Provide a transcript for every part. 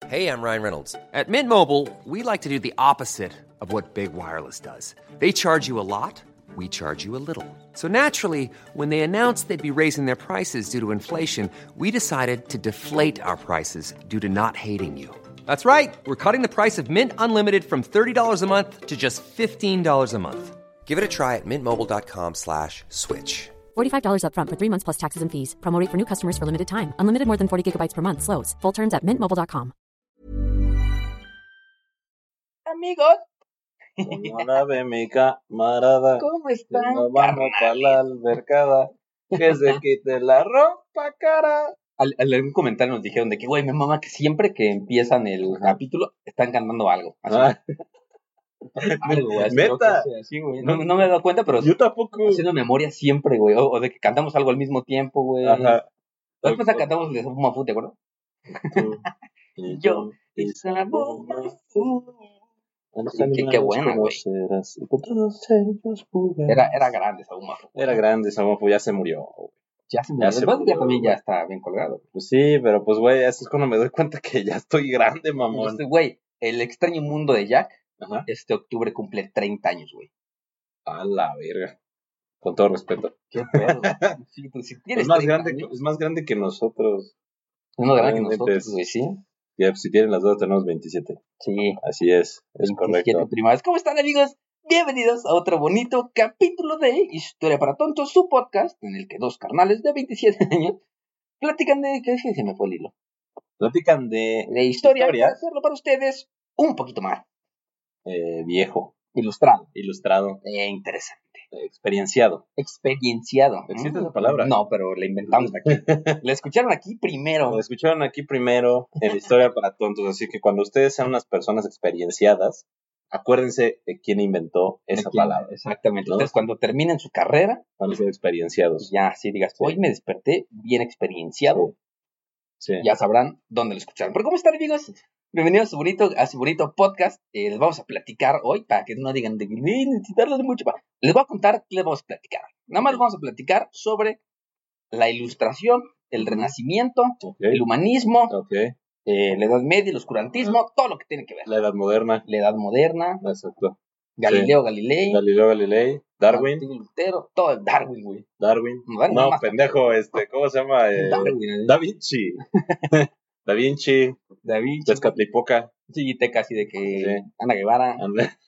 Hey, I'm Ryan Reynolds. At Mint Mobile, we like to do the opposite of what Big Wireless does. They charge you a lot, we charge you a little. So naturally, when they announced they'd be raising their prices due to inflation, we decided to deflate our prices due to not hating you. That's right. We're cutting the price of Mint Unlimited from $30 a month to just $15 a month. Give it a try at mintmobile.com/switch. $45 up front for 3 months plus taxes and fees. Promo rate for new customers for limited time. Unlimited more than 40 gigabytes per month. Slows full terms at mintmobile.com. Amigos, Hola, ve mi camarada. ¿cómo están? Nos vamos para la albercada. Que se quite la ropa, cara. Algún comentario nos dijeron de que, güey, mi mamá, que siempre que empiezan el capítulo están cantando algo. Así. Algo, güey. Neta. Así, güey. No me he dado cuenta, pero Yo tampoco. haciendo memoria siempre, güey. O de que cantamos algo al mismo tiempo, güey. Ajá. Después cantamos de Sabuma Fu, ¿te acuerdas? Tú y Yo y Sabuma Fu. Qué buena, güey. Y con todos ellos pude. Era grande Sabuma Fu. Era grande, Sabuma Fu, ya se murió. Ya se murió. Después ya también ya está bien colgado. Pues sí, pero pues, güey, eso es cuando me doy cuenta que ya estoy grande, mamón. Güey, El extraño mundo de Jack, Ajá. este octubre cumple 30 años, güey. A la verga. Con todo respeto. Qué pedo. Sí, pues, si tienes Es más 30 grande, años, es más grande que nosotros. es más grande que Realmente nosotros, es- güey, sí. Ya, pues, si tienen las dos, tenemos 27. Sí. Así es 27 correcto. primadas. ¿Cómo están, amigos? Bienvenidos a otro bonito capítulo de Historia para Tontos, su podcast, en el que dos carnales de 27 años platican de... ¿Qué se me fue el hilo? Platican de De historia, para hacerlo para ustedes un poquito más viejo, ilustrado. ilustrado, Interesante. experienciado. Experienciado. ¿Existe esa palabra? No, pero la inventamos aquí. La escucharon aquí primero. Lo escucharon aquí primero en Historia para Tontos, así que cuando ustedes sean unas personas experienciadas, acuérdense de quién inventó esa Aquí, palabra. Exactamente. ¿No? Ustedes cuando terminen su carrera, Van a ser experienciados. ya así digas, hoy me desperté bien experienciado, Sí. ya sabrán dónde lo escucharon. Pero ¿cómo están, amigos? Bienvenidos a su bonito podcast. Les vamos a platicar hoy, para que no digan de que necesitarlo de mucho. Les voy a contar qué les vamos a platicar. Nada más vamos a platicar sobre la ilustración, el renacimiento, Ok. el humanismo, Ok. la Edad Media, el oscurantismo, todo lo que tiene que ver. La Edad Moderna. La Edad Moderna, Exacto. Galileo Galilei, Galileo Galilei. Darwin. Martín Lutero, todo el Darwin, güey. Darwin. Bueno, No, más- pendejo, ¿cómo se llama? Darwin, Da Vinci. Da Vinci. Da Vinci. Tezcatlipoca. Sí, te casi de que Sí. Ana Guevara.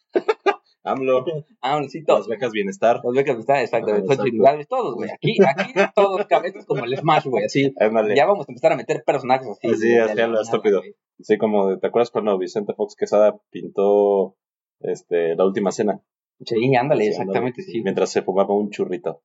AMLO. Sí, todos. Las becas bienestar. Los becas están, exacto. Ajá, Fuentes exacto. individuales, todos, güey. Aquí todos, cabrón. Esto es como el Smash, güey. Así. Ándale. Ya vamos a empezar a meter personajes así. Sí, güey, así de a la lo nada, estúpido. güey. Sí, como, ¿te acuerdas cuando Vicente Fox Quesada pintó La Última Cena? Sí, ándale, Sí, exactamente, ándale, sí. Mientras se fumaba un churrito.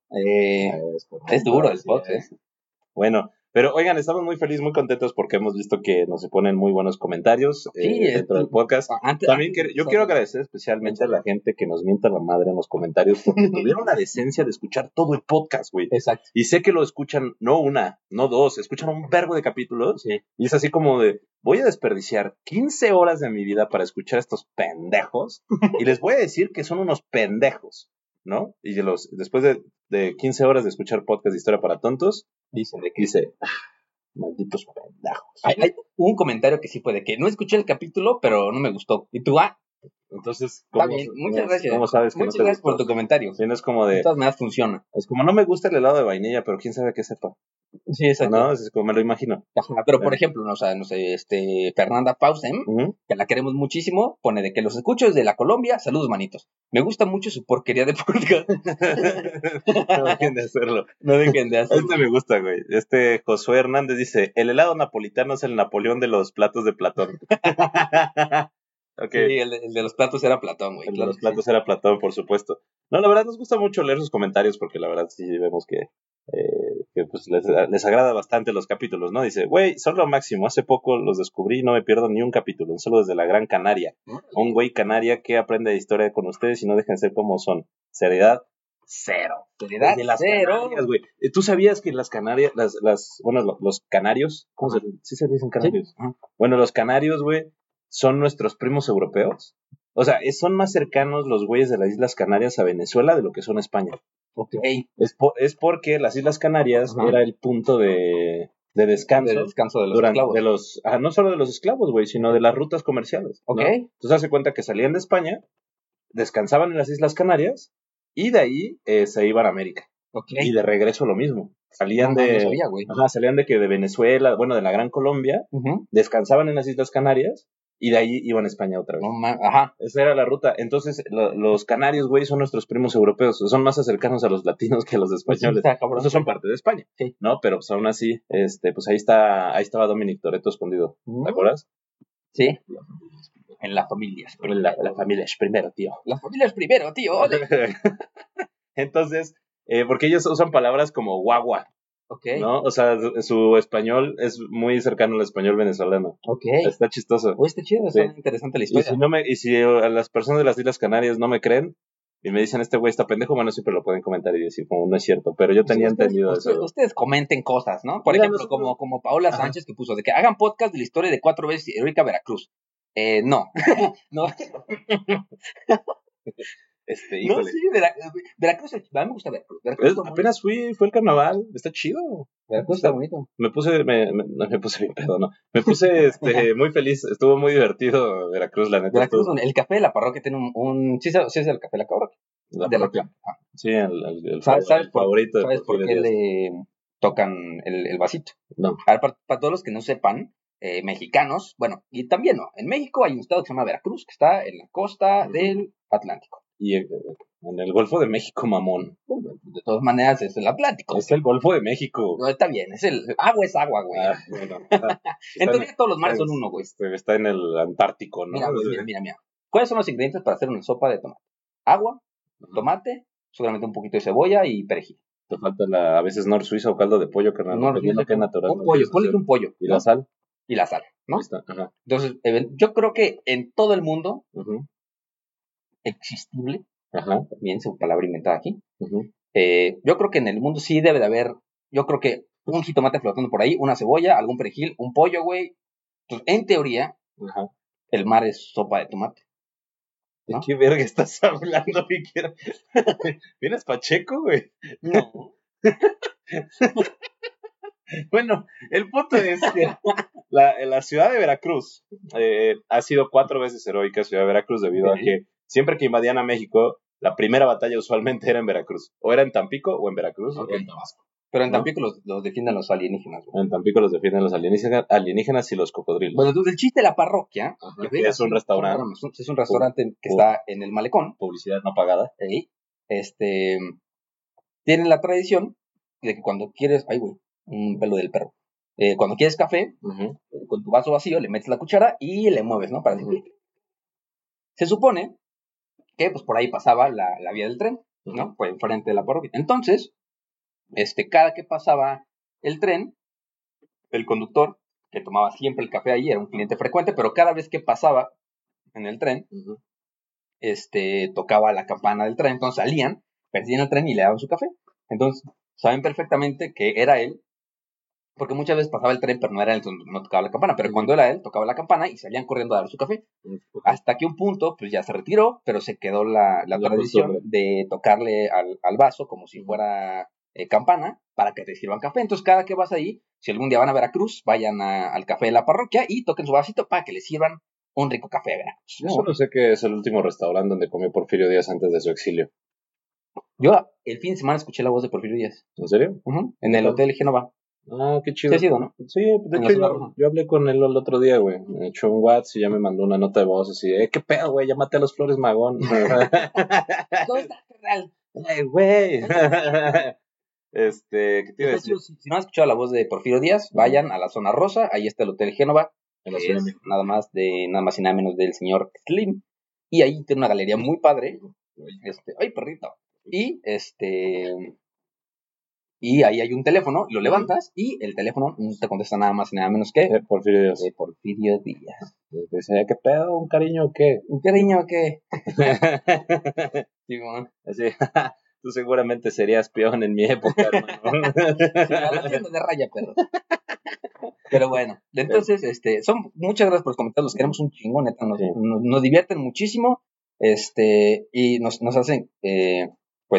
Es duro el Así Fox, es. Bueno, pero oigan, estamos muy felices, muy contentos porque hemos visto que nos se ponen muy buenos comentarios Sí, dentro del podcast. También yo quiero agradecer especialmente a la gente que nos mienta la madre en los comentarios porque tuvieron la decencia de escuchar todo el podcast, güey. Exacto. Y sé que lo escuchan no una, no dos, escuchan un vergo de capítulos. Sí. Y es así como de, voy a desperdiciar 15 horas de mi vida para escuchar a estos pendejos y les voy a decir que son unos pendejos, ¿no? Y después de 15 horas de escuchar podcast de Historia para Tontos, dice, malditos pendejos. Hay un comentario que sí puede que no escuché el capítulo, pero no me gustó. Y tú, Entonces, está bien. Muchas gracias. ¿Cómo sabes que Muchas no te gracias por gustó? tu comentario. Sí, no es como De de, todas maneras funciona. es como no me gusta el helado de vainilla, pero quién sabe qué sepa. Sí, exacto. ¿No? Es como me lo imagino. Ajá, pero por ejemplo, no sé, Fernanda Pausem, Ujú. que la queremos muchísimo, pone de que los escucho desde la Colombia, saludos manitos. Me gusta mucho su porquería de podcast. No dejen de hacerlo. No dejen de hacerlo. Este me gusta, güey. Josué Hernández dice, el helado napolitano es el Napoleón de los platos de Platón. Ok. Sí, el de los platos era Platón, güey. El de Claro los que platos era Platón, por supuesto. No, la verdad nos gusta mucho leer sus comentarios porque la verdad sí vemos que pues les agrada bastante los capítulos, ¿no? Dice, güey, son lo máximo. Hace poco los descubrí y no me pierdo ni un capítulo. Solo desde la Gran Canaria. Un güey canaria que aprende de historia con ustedes y no dejen de ser como son. Seriedad, cero. Seriedad, De las cero. Canarias, güey. ¿Tú sabías que las Canarias, los canarios, ¿cómo se dice? ¿Sí se dicen canarios? Sí. Ajá. Bueno, los canarios, güey, son nuestros primos europeos. O sea, son más cercanos los güeyes de las Islas Canarias a Venezuela de lo que son a España. Ok. Es porque las Islas Canarias Ajá. era el punto de de descanso. De descanso de los durante, esclavos. no solo de los esclavos, güey, sino de las rutas comerciales. Ok. ¿no? Entonces hace cuenta que salían de España, descansaban en las Islas Canarias y de ahí se iban a América. Ok. Y de regreso lo mismo. Salían No sabía, güey. salían de Venezuela, bueno, de la Gran Colombia, descansaban en las Islas Canarias y de ahí iban a España otra vez. Ajá. Esa era la ruta. Entonces, los canarios, güey, son nuestros primos europeos. Son más cercanos a los latinos que a los españoles. Esos son parte de España, sí. ¿no? Pero pues aún así, pues ahí estaba Dominic Toretto escondido. ¿Te acuerdas? Sí. En la familia. La familia es primero, tío. La familia es primero, tío. Entonces, porque ellos usan palabras como guagua. Ok. ¿No? O sea, su español es muy cercano al español venezolano. Ok. Está chistoso. Está chido, está interesante la historia. Y si a las personas de las Islas Canarias no me creen y me dicen este güey está pendejo, bueno, siempre lo pueden comentar y decir como no es cierto, pero yo tenía entendido eso. Ustedes comenten cosas, ¿no? Por ejemplo, como Paola Sánchez que puso de que hagan podcast de la historia de 4 veces heroica Veracruz. No. No. Híjole. No, sí, Veracruz, a mí me gusta Veracruz. Apenas fue el carnaval, está chido. Veracruz está bonito. Me puse bien pedo, ¿no? Me puse muy feliz, estuvo muy divertido Veracruz, la neta. Veracruz, el café de la parroquia tiene sí es el café de la parroquia. Sí, el ¿Sabes favorito. ¿Sabes por qué le tocan el vasito? No. A ver, para todos los que no sepan, mexicanos, bueno, y también no, en México hay un estado que se llama Veracruz, que está en la costa del Atlántico. Y en el Golfo de México, mamón. De todas maneras, es el Atlántico. Es el Golfo de México. No, está bien, agua es agua, güey. Bueno, Entonces todos los mares son uno, güey. Está en el Antártico, ¿no? Mira. ¿Cuáles son los ingredientes para hacer una sopa de tomate? Agua, tomate, seguramente un poquito de cebolla y perejil. Te falta a veces nor suiza o caldo de pollo, carnal. Que natural. Un pollo, ponle un pollo. ¿Y la sal? Y la sal, ¿no? Ahí está, ajá. Entonces, yo creo que en todo el mundo existible, bien su palabra inventada aquí, yo creo que en el mundo sí debe de haber, yo creo que un jitomate flotando por ahí, una cebolla, algún perejil, un pollo, güey. Entonces, en teoría, el mar es sopa de tomate. ¿De qué verga estás hablando, Viquera? ¿Vienes Pacheco, güey? No. Bueno, el punto es que la ciudad de Veracruz ha sido 4 veces heroica, ciudad de Veracruz, debido a que siempre que invadían a México, la primera batalla usualmente era en Veracruz. O era en Tampico, o en Veracruz, o en Tabasco. Pero en Tampico los defienden los alienígenas. En Tampico los defienden los alienígenas y los cocodrilos. Bueno, entonces el chiste de la parroquia es un restaurante. Es un restaurante que está en el malecón. Publicidad no pagada. Tienen la tradición de que cuando quieres... Ay, güey, un pelo del perro. Cuando quieres café, con tu vaso vacío, le metes la cuchara y le mueves, ¿no? Para decir. Se supone que pues por ahí pasaba la vía del tren, ¿no? Pues enfrente de la parroquia. Entonces, cada que pasaba el tren, el conductor, que tomaba siempre el café ahí, era un cliente frecuente, pero cada vez que pasaba en el tren, tocaba la campana del tren, entonces salían, perdían el tren y le daban su café. Entonces, saben perfectamente que era él, porque muchas veces pasaba el tren, pero no era él, entonces no tocaba la campana, pero cuando era él, tocaba la campana y salían corriendo a dar su café. Hasta que un punto, pues ya se retiró, pero se quedó la tradición de tocarle al vaso como si fuera campana para que te sirvan café. Entonces, cada que vas ahí, si algún día van a Veracruz, vayan al café de la parroquia y toquen su vasito para que les sirvan un rico café de Veracruz. Yo solo sé que es el último restaurante donde comió Porfirio Díaz antes de su exilio. Yo el fin de semana escuché la voz de Porfirio Díaz. ¿En serio? En el Hotel Génova. Ah, qué chido. Sí ha sido, ¿no? Sí, de hecho yo hablé con él el otro día, güey. Me echó un WhatsApp y ya me mandó una nota de voz así, ¿qué pedo, güey? Ya maté a los Flores Magón. ¿Dónde está carnal? Güey. ¿Qué te iba a decir? Si no han escuchado la voz de Porfirio Díaz, vayan a la zona rosa, ahí está el Hotel Génova, que es nada más y nada menos del señor Slim, y ahí tiene una galería muy padre. Ay, perrito. Y ahí hay un teléfono, lo levantas y el teléfono no te contesta nada más y nada menos que Porfirio Díaz. Porfirio Díaz. Dice, ¿qué pedo? ¿Un cariño o qué? ¿Un cariño o qué? Sí, bueno. Así, tú seguramente serías peón en mi época, hermano. Sí, a la tienda de raya, perro. Pero bueno, entonces, muchas gracias por los comentarios, los queremos un chingón, neta, nos divierten muchísimo, y nos hacen, pues,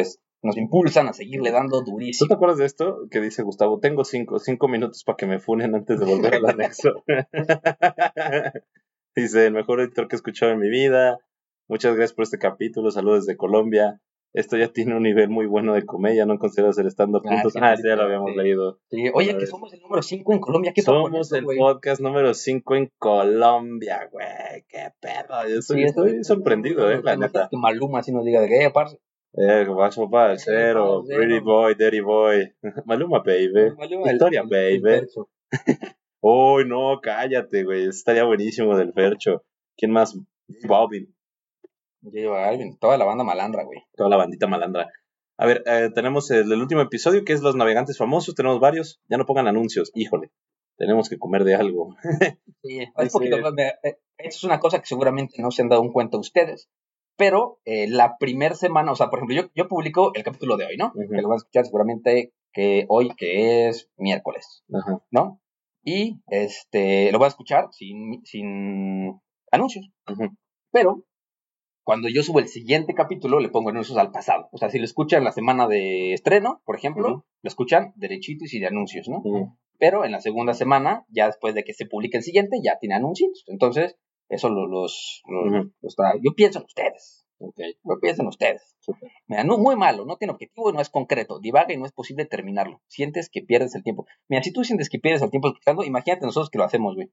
nos impulsan a seguirle dando ¿Tú te durísimo. acuerdas de esto? Que dice Gustavo, tengo 5 minutos para que me funen antes de volver al anexo. Dice, el mejor editor que he escuchado en mi vida. Muchas gracias por este capítulo. Saludos desde Colombia. Esto ya tiene un nivel muy bueno de comedia. ¿No consideras el stand-up juntos? Sí, Este ya lo habíamos sí. leído. Sí, oye, A que ver. somos el número 5 en Colombia. ¿Qué pasó con Somos eso, el güey? podcast número 5 en Colombia, güey. Qué pedo. Yo Sí, estoy sorprendido, la imagínate neta. que Maluma así nos diga de que, parce. Bajo para el cero. parcero. Pretty boy, dirty boy. Maluma, baby. Maluma, Victoria, el baby. Fercho. Oh, no, cállate, güey. Eso estaría buenísimo del Fercho. ¿Quién más? J Balvin. J Balvin, toda la banda malandra, güey. Toda la bandita malandra. A ver, tenemos el último episodio que es Los Navegantes Famosos. Tenemos varios. Ya no pongan anuncios. Híjole. Tenemos que comer de algo. Sí, es Dice- poquito. Esto es una cosa que seguramente no se han dado en cuenta ustedes. Pero la primera semana, o sea, por ejemplo, yo publico el capítulo de hoy, ¿no? Ujú. Que lo van a escuchar seguramente que hoy, que es miércoles, Ajá. ¿no? Y lo van a escuchar sin anuncios. Ujú. Pero cuando yo subo el siguiente capítulo, le pongo anuncios al pasado. O sea, si lo escuchan la semana de estreno, por ejemplo, Ujú. lo escuchan derechito y sin anuncios, ¿no? Ujú. Pero en la segunda semana, ya después de que se publique el siguiente, ya tiene anuncios. Entonces, eso Ujú. yo pienso en ustedes. Ok. Yo pienso en ustedes. Súper. Mira, no, muy malo, no tiene objetivo y no es concreto. Divaga y no es posible terminarlo. Sientes que pierdes el tiempo. Mira, si tú sientes que pierdes el tiempo escuchando, imagínate nosotros que lo hacemos, güey.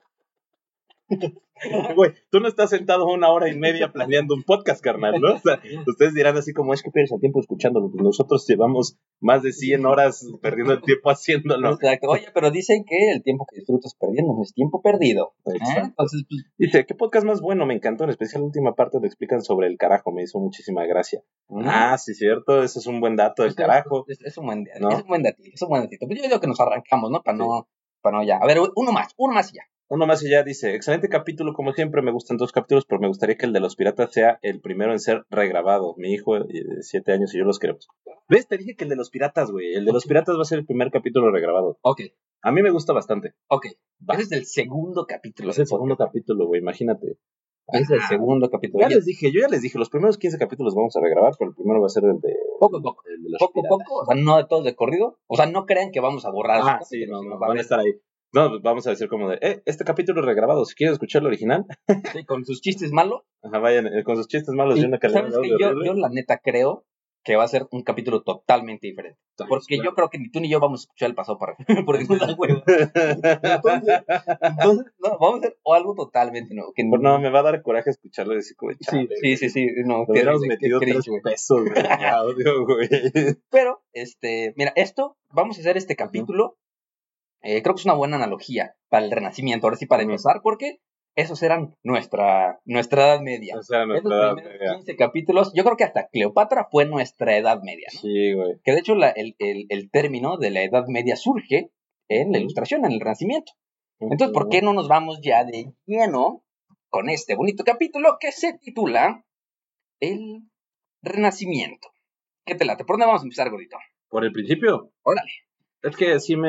Güey, tú no estás sentado 1 hora y media planeando un podcast, carnal, ¿no? O sea, ustedes dirán así como, es que pierdes el tiempo escuchándolo. Pues nosotros llevamos más de 100 horas perdiendo el tiempo haciéndolo. Exacto. Oye, pero dicen que el tiempo que disfrutas perdiendo no es tiempo perdido. Exacto. Entonces, pues, Dice, ¿qué podcast más bueno? Me encantó, en especial la última parte donde explican sobre el carajo, me hizo muchísima gracia. Ah, sí, cierto, eso es un buen dato del carajo. Es un buen ¿No? es un buen datito, es un buen datito. Pues yo digo que nos arrancamos, ¿no? Para no ya. A ver, uno más y ya. Uno más y ya dice, excelente capítulo, como siempre, me gustan 2 capítulos, pero me gustaría que el de los piratas sea el primero en ser regrabado. Mi hijo de 7 años y yo los queremos. ¿Ves? Te dije que el de los piratas, güey. El de los piratas va a ser el primer capítulo regrabado. Ok, A mí me gusta bastante. ok. Va. Ese es el segundo capítulo. Es el segundo capítulo, güey, imagínate. Ese es el segundo capítulo. Yo ya les dije, los primeros 15 capítulos vamos a regrabar, pero el primero va a ser el de... Poco a poco. el de los Poco a piratas. poco, o sea, no de todos de corrido. O sea, no crean que vamos a borrar esos Sí, capítulos, no, sino no, va a van a haber- estar ahí. No, pues vamos a decir como de, este capítulo es regrabado, si quieres escuchar el original, sí, con sus chistes malos. vayan con sus chistes malos y una calidad ¿Sabes de qué? audio Yo horrible. la neta creo que va a ser un capítulo totalmente diferente. Porque claro. yo creo que ni tú ni yo vamos a escuchar el pasado para porque nos da huevo. Entonces, no, vamos a hacer algo totalmente nuevo. Que Pues no, me va a dar coraje escucharlo y decir como, chale, sí, no, le hubiéramos terrible, metido qué cringe, 3 güey. pesos de audio, güey. Pero, mira, vamos a hacer este capítulo, creo que es una buena analogía para el Renacimiento, ahora sí para Ujú. empezar, porque esos eran nuestra Edad Media. O sea, nuestra Esos edad primeros media. 15 capítulos, yo creo que hasta Cleopatra fue nuestra Edad Media, ¿no? Sí, güey. Que de hecho el término de la Edad Media surge en la Ilustración, en el Renacimiento. Entonces, ¿por qué no nos vamos ya de lleno con este bonito capítulo que se titula El Renacimiento? ¿Qué te late? ¿Por dónde vamos a empezar, gordito? ¿Por el principio? Órale. Es que sí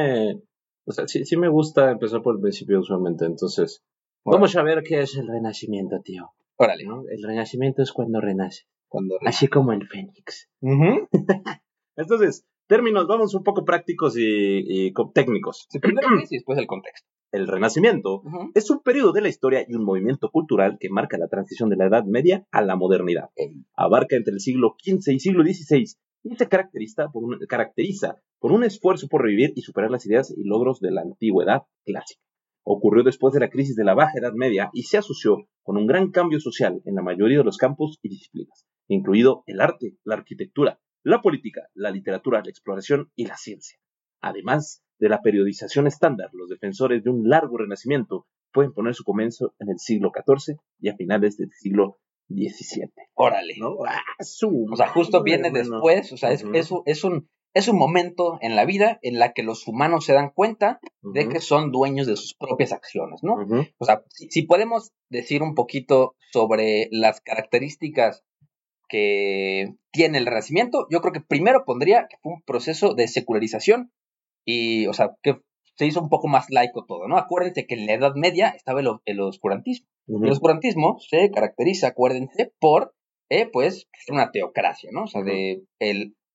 me gusta empezar por el principio usualmente, entonces... Vamos a ver qué es el renacimiento, tío. Órale. ¿No? El renacimiento es cuando renace. Cuando Así como el fénix. Entonces, términos, vamos un poco prácticos y técnicos. Sí, primero qué es y después el contexto. El Renacimiento es un periodo de la historia y un movimiento cultural que marca la transición de la Edad Media a la modernidad. Abarca entre el siglo XV y siglo XVI y se caracteriza por un esfuerzo por revivir y superar las ideas y logros de la antigüedad clásica. Ocurrió después de la crisis de la Baja Edad Media y se asoció con un gran cambio social en la mayoría de los campos y disciplinas, incluido el arte, la arquitectura, la política, la literatura, la exploración y la ciencia. Además de la periodización estándar, los defensores de un largo renacimiento pueden poner su comienzo en el siglo XIV y a finales del siglo XVII. Órale. ¿No? O sea, justo viene después, o sea, es un momento en la vida en la que los humanos se dan cuenta de que son dueños de sus propias acciones, ¿no? O sea, si podemos decir un poquito sobre las características que tiene el Renacimiento, yo creo que primero pondría que fue un proceso de secularización y, o sea, que se hizo un poco más laico todo, ¿no? Acuérdense que en la Edad Media estaba el oscurantismo. El oscurantismo se caracteriza, acuérdense, por, pues, una teocracia, ¿no? O sea,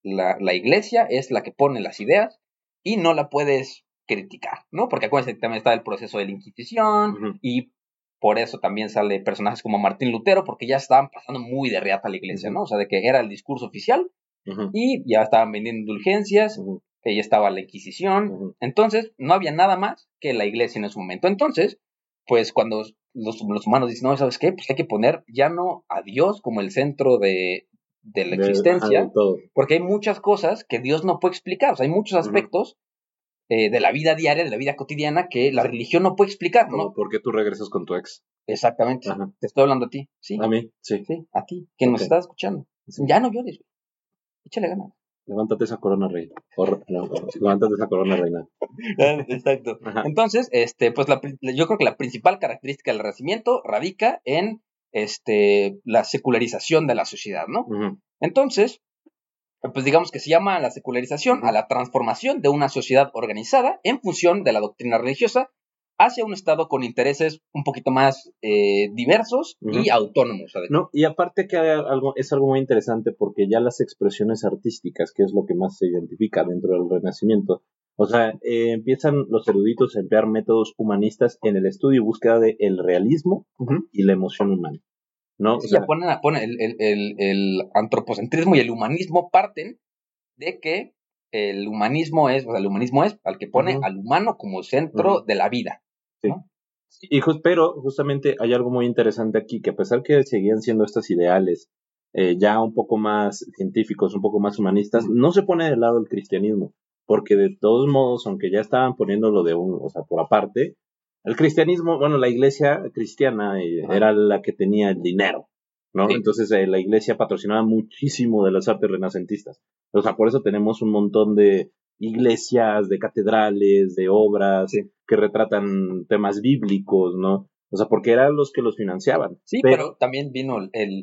la iglesia es la que pone las ideas y no la puedes criticar, ¿no? Porque acuérdense que también está el proceso de la Inquisición y por eso también sale personajes como Martín Lutero, porque ya estaban pasando muy de reata a la iglesia, ¿no? O sea, de que era el discurso oficial y ya estaban vendiendo indulgencias, que ya estaba la Inquisición. Entonces, no había nada más que la iglesia en ese momento. Entonces, pues cuando los humanos dicen, no, ¿sabes qué? Pues hay que poner ya no a Dios como el centro de la existencia, porque hay muchas cosas que Dios no puede explicar. O sea, hay muchos aspectos de la vida diaria, de la vida cotidiana, que la religión no puede explicar, ¿no? ¿Por qué tú regresas con tu ex? Exactamente. Te estoy hablando a ti, ¿sí? A mí, sí. Sí, a ti, quien nos está escuchando. Sí. Ya no llores, güey. Échale ganas. Levántate esa corona, reina. Levántate esa corona, reina. Exacto. Entonces, pues yo creo que la principal característica del Renacimiento radica en la secularización de la sociedad, ¿no? Entonces, pues digamos que se llama la secularización a la transformación de una sociedad organizada en función de la doctrina religiosa hacia un estado con intereses un poquito más diversos y autónomos. ¿Sabes? No, y aparte que es algo muy interesante porque ya las expresiones artísticas, que es lo que más se identifica dentro del Renacimiento, o sea, empiezan los eruditos a emplear métodos humanistas en el estudio y búsqueda del realismo y la emoción humana, ¿no? Sí, o sea, ponen el antropocentrismo y el humanismo parten de que el humanismo es al que pone al humano como centro de la vida. Sí. ¿No? Pero justamente hay algo muy interesante aquí, que a pesar que seguían siendo estos ideales ya un poco más científicos, un poco más humanistas, no se pone del lado del cristianismo, porque de todos modos, aunque ya estaban poniéndolo por aparte, el cristianismo, bueno, la iglesia cristiana era la que tenía el dinero, ¿no? Sí. Entonces la iglesia patrocinaba muchísimo de las artes renacentistas. O sea, por eso tenemos un montón de iglesias, de catedrales, de obras que retratan temas bíblicos, ¿no? O sea, porque eran los que los financiaban. Sí, pero también vino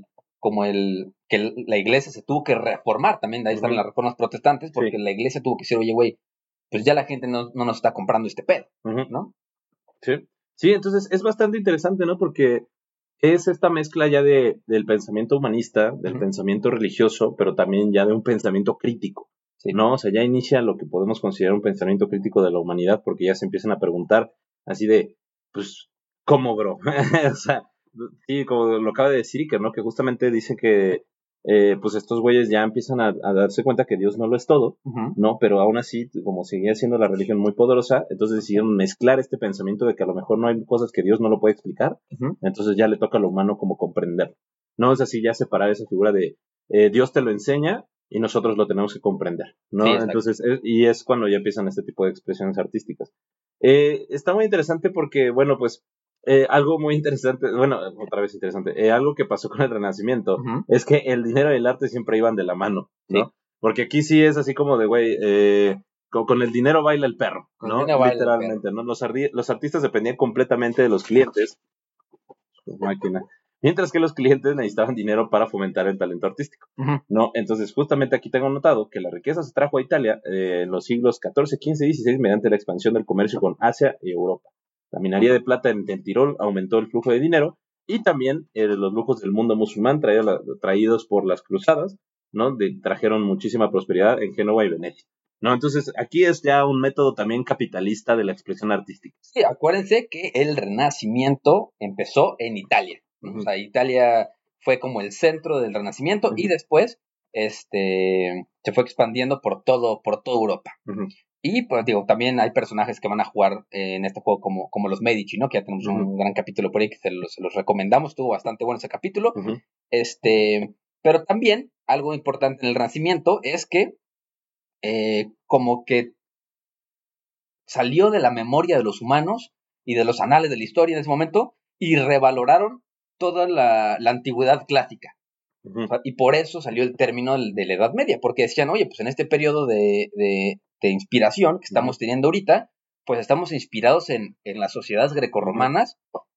que la iglesia se tuvo que reformar, también de ahí están las reformas protestantes, porque la iglesia tuvo que decir, oye, güey, pues ya la gente no nos está comprando este pedo, ¿no? Sí, entonces es bastante interesante, ¿no? Porque es esta mezcla ya del pensamiento humanista, del pensamiento religioso, pero también ya de un pensamiento crítico. ¿No? O sea, ya inicia lo que podemos considerar un pensamiento crítico de la humanidad, porque ya se empiezan a preguntar así de, pues, ¿cómo, bro? O sea, sí, como lo acaba de decir Iker, ¿no? Que justamente dice que, pues, estos güeyes ya empiezan a darse cuenta que Dios no lo es todo, ¿no? Pero aún así, como seguía siendo la religión muy poderosa, entonces decidieron mezclar este pensamiento de que a lo mejor no hay cosas que Dios no lo puede explicar, entonces ya le toca a lo humano como comprenderlo, ¿no? Es así, ya separar esa figura de Dios te lo enseña y nosotros lo tenemos que comprender, ¿no? Sí, entonces, y es cuando ya empiezan este tipo de expresiones artísticas. Está muy interesante porque, bueno, pues, algo muy interesante, bueno, otra vez interesante, algo que pasó con el Renacimiento es que el dinero y el arte siempre iban de la mano, ¿no? Sí. Porque aquí sí es así como de, güey, con el dinero baila el perro, ¿no? Literalmente, ¿no? Los artistas dependían completamente de los clientes, máquina. Mientras que los clientes necesitaban dinero para fomentar el talento artístico, ¿no? Entonces, justamente aquí tengo notado que la riqueza se trajo a Italia en los siglos XIV, XV y XVI mediante la expansión del comercio con Asia y Europa. La minería de plata en Tirol aumentó el flujo de dinero y también los lujos del mundo musulmán traídos por las cruzadas, ¿no? Trajeron muchísima prosperidad en Génova y Venecia, ¿no? Entonces, aquí es ya un método también capitalista de la expresión artística. Sí, acuérdense que el Renacimiento empezó en Italia. O sea, Italia fue como el centro del Renacimiento y después se fue expandiendo por todo Europa. Y pues digo, también hay personajes que van a jugar en este juego como los Medici, ¿no? Que ya tenemos un gran capítulo por ahí que se los recomendamos, estuvo bastante bueno ese capítulo. Pero también algo importante en el Renacimiento es que como que salió de la memoria de los humanos y de los anales de la historia en ese momento y revaloraron toda la antigüedad clásica. O sea, y por eso salió el término de la Edad Media, porque decían, oye, pues en este periodo de inspiración que estamos teniendo ahorita, pues estamos inspirados en las sociedades grecorromanas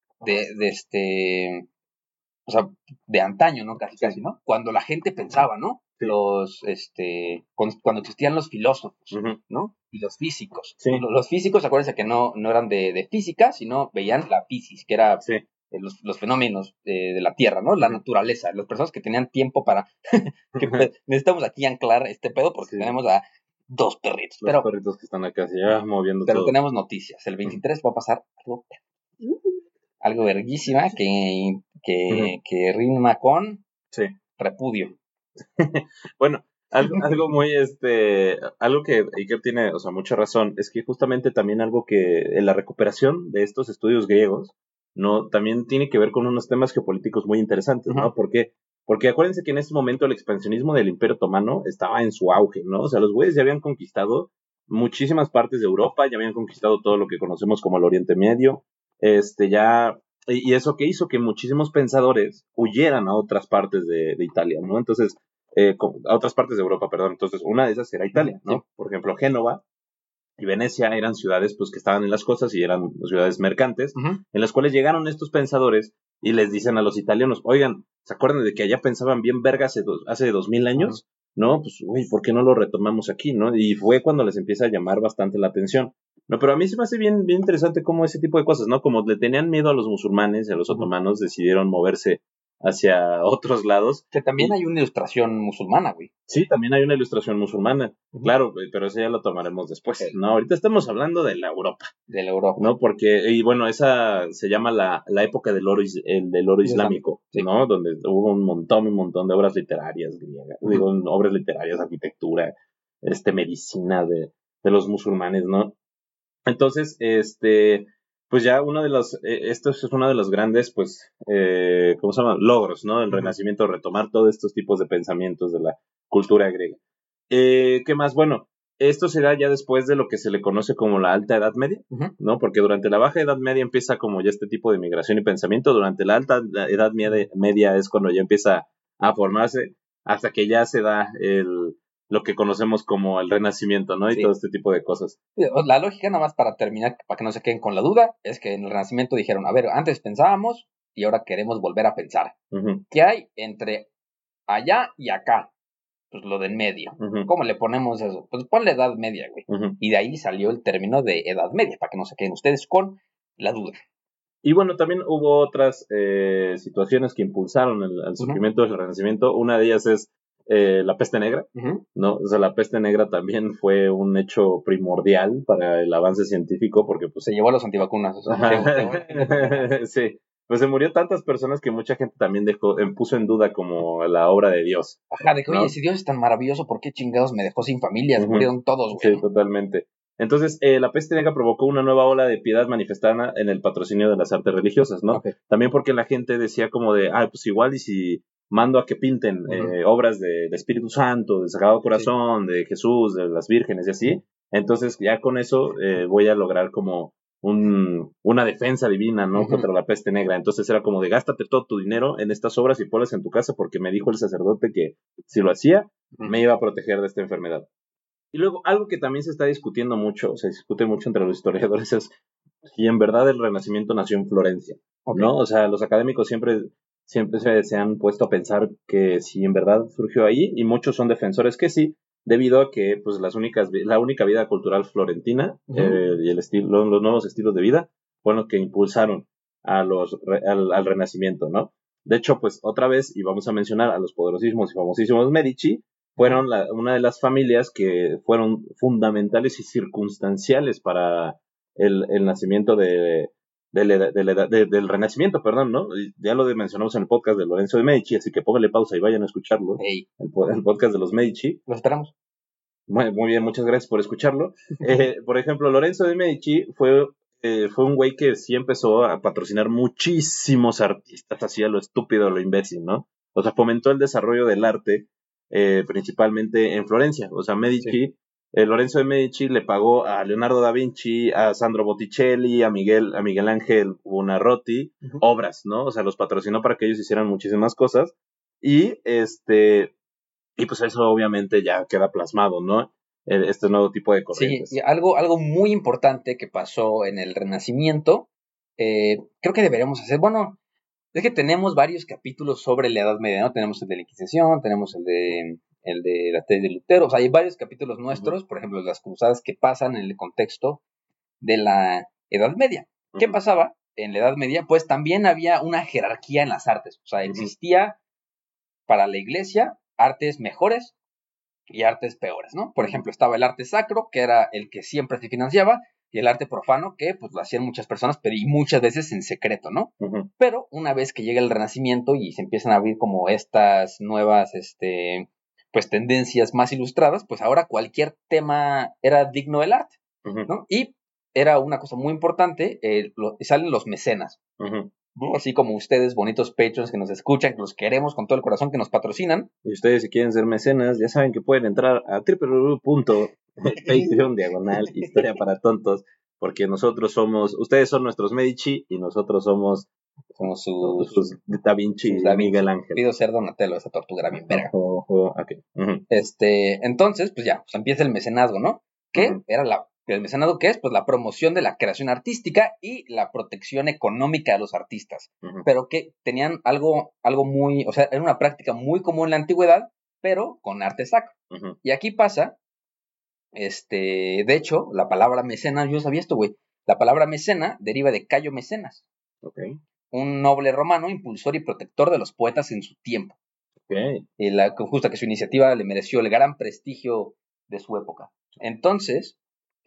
o sea, de antaño, ¿no? Casi, ¿no? Cuando la gente pensaba, ¿no? Sí. Cuando existían los filósofos, ¿no? Y los físicos. Sí. Los físicos, acuérdense que no eran de física, sino veían la physis, que era los fenómenos de la Tierra, ¿no? La naturaleza, las personas que tenían tiempo para... que necesitamos aquí anclar este pedo porque tenemos a 2 perritos. Los perritos que están acá así, moviendo pero todo. tenemos noticias. El 23 va a pasar algo verguísima que rima con repudio. Bueno, algo muy, algo que Iker tiene, o sea, mucha razón, es que justamente también algo que en la recuperación de estos estudios griegos, ¿no? También tiene que ver con unos temas geopolíticos muy interesantes, ¿no? ¿Por qué? Porque acuérdense que en ese momento el expansionismo del Imperio Otomano estaba en su auge, ¿no? O sea, los güeyes ya habían conquistado muchísimas partes de Europa, ya habían conquistado todo lo que conocemos como el Oriente Medio, y eso que hizo que muchísimos pensadores huyeran a otras partes de Italia, ¿no? Entonces, a otras partes de Europa, perdón. Entonces, una de esas era Italia, ¿no? Sí. Por ejemplo, Génova y Venecia eran ciudades pues que estaban en las costas y eran ciudades mercantes, en las cuales llegaron estos pensadores y les dicen a los italianos, oigan, ¿se acuerdan de que allá pensaban bien verga hace 2000 años? No, pues, uy, ¿por qué no lo retomamos aquí, no? Y fue cuando les empieza a llamar bastante la atención. No, pero a mí se me hace bien interesante cómo ese tipo de cosas, ¿no? Como le tenían miedo a los musulmanes y a los otomanos, decidieron moverse hacia otros lados. Que también hay una ilustración musulmana, güey. Sí, también hay una ilustración musulmana. Claro, pero eso ya lo tomaremos después, ¿no? Ahorita estamos hablando de la Europa. De la Europa. ¿No? Porque, y bueno, esa se llama la época del oro islámico, sí. ¿No? Donde hubo un montón de obras literarias griegas, digo, obras literarias, arquitectura, medicina de los musulmanes, ¿no? Entonces, pues ya esto es uno de los grandes, pues, ¿cómo se llama? Logros, ¿no? El Renacimiento, retomar todos estos tipos de pensamientos de la cultura griega. ¿Qué más? Bueno, esto será ya después de lo que se le conoce como la Alta Edad Media, ¿no? Porque durante la Baja Edad Media empieza como ya este tipo de migración y pensamiento, durante la Alta Edad Media es cuando ya empieza a formarse, hasta que ya se da lo que conocemos como el Renacimiento, ¿no? Y todo este tipo de cosas. La lógica, nada más para terminar, para que no se queden con la duda, es que en el Renacimiento dijeron, a ver, antes pensábamos y ahora queremos volver a pensar. ¿Qué hay entre allá y acá? Pues lo del medio. ¿Cómo le ponemos eso? Pues ponle Edad Media, güey. Y de ahí salió el término de Edad Media, para que no se queden ustedes con la duda. Y bueno, también hubo otras situaciones que impulsaron el surgimiento del Renacimiento. Una de ellas es la peste negra, ¿no? O sea, la peste negra también fue un hecho primordial para el avance científico porque pues se llevó a los antivacunas. Sí, pues se murió tantas personas que mucha gente también puso en duda como la obra de Dios. Ajá, de que, ¿no? Oye, si Dios es tan maravilloso, ¿por qué chingados me dejó sin familia? Se murieron todos, güey. Sí, totalmente. Entonces, la peste negra provocó una nueva ola de piedad manifestada en el patrocinio de las artes religiosas, ¿no? También porque la gente decía como de, pues igual y si mando a que pinten obras de Espíritu Santo, de Sagrado Corazón, de Jesús, de las vírgenes y así, entonces ya con eso voy a lograr como una defensa divina, ¿no? Contra la peste negra. Entonces era como de gástate todo tu dinero en estas obras y ponlas en tu casa porque me dijo el sacerdote que si lo hacía, me iba a proteger de esta enfermedad. Y luego, algo que también se está discutiendo mucho, se discute mucho entre los historiadores, es si en verdad el Renacimiento nació en Florencia, ¿no? O sea, los académicos siempre se han puesto a pensar que si en verdad surgió ahí, y muchos son defensores que sí, debido a que pues la única vida cultural florentina y los nuevos estilos de vida fueron los que impulsaron al Renacimiento, ¿no? De hecho, pues otra vez, y vamos a mencionar a los poderosísimos y famosísimos Medici, fueron una de las familias que fueron fundamentales y circunstanciales para el nacimiento del Renacimiento, perdón, ¿no? Ya lo mencionamos en el podcast de Lorenzo de Medici, así que póngale pausa y vayan a escucharlo. Hey. El podcast de los Medici. Lo esperamos. Muy bien, muchas gracias por escucharlo. Por ejemplo, Lorenzo de Medici fue un güey que sí empezó a patrocinar muchísimos artistas, así a lo estúpido, a lo imbécil, ¿no? O sea, fomentó el desarrollo del arte, principalmente en Florencia. O sea, Medici, Lorenzo de Medici le pagó a Leonardo da Vinci, a Sandro Botticelli, a Miguel Ángel Buonarroti, obras, ¿no? O sea, los patrocinó para que ellos hicieran muchísimas cosas. Y pues eso obviamente ya queda plasmado, ¿no? Este nuevo tipo de corrientes. Sí, y algo muy importante que pasó en el Renacimiento, creo que deberíamos hacer, bueno, es que tenemos varios capítulos sobre la Edad Media, ¿no? Tenemos el de la Inquisición, tenemos el de la tesis de Lutero, o sea, hay varios capítulos nuestros, por ejemplo, las cruzadas que pasan en el contexto de la Edad Media. ¿Qué pasaba? en la Edad Media, pues también había una jerarquía en las artes. O sea, existía para la iglesia artes mejores y artes peores, ¿no? Por ejemplo, estaba el arte sacro, que era el que siempre se financiaba, y el arte profano, que pues lo hacían muchas personas, pero y muchas veces en secreto, ¿no? Pero una vez que llega el Renacimiento y se empiezan a abrir como estas nuevas, pues tendencias más ilustradas, pues ahora cualquier tema era digno del arte, ¿no? Y era una cosa muy importante, salen los mecenas, ¿no? Así como ustedes, bonitos patrons que nos escuchan, que los queremos con todo el corazón, que nos patrocinan. Y ustedes, si quieren ser mecenas, ya saben que pueden entrar a www.patreon/historia para tontos, porque ustedes son nuestros Medici y nosotros somos sus Da Vinci y Miguel Ángel. Pido ser Donatello, esa tortuga bien verga. Okay. Entonces, pues ya, pues empieza el mecenazgo, ¿no? Que era el mecenazgo, ¿qué es? Pues la promoción de la creación artística y la protección económica de los artistas. Pero que tenían algo muy, o sea, era una práctica muy común en la antigüedad, pero con arte sacro. Y aquí pasa, de hecho, la palabra mecenas, yo sabía esto, güey. La palabra mecena deriva de Cayo Mecenas. Un noble romano, impulsor y protector de los poetas en su tiempo. Y justo que su iniciativa le mereció el gran prestigio de su época. Entonces,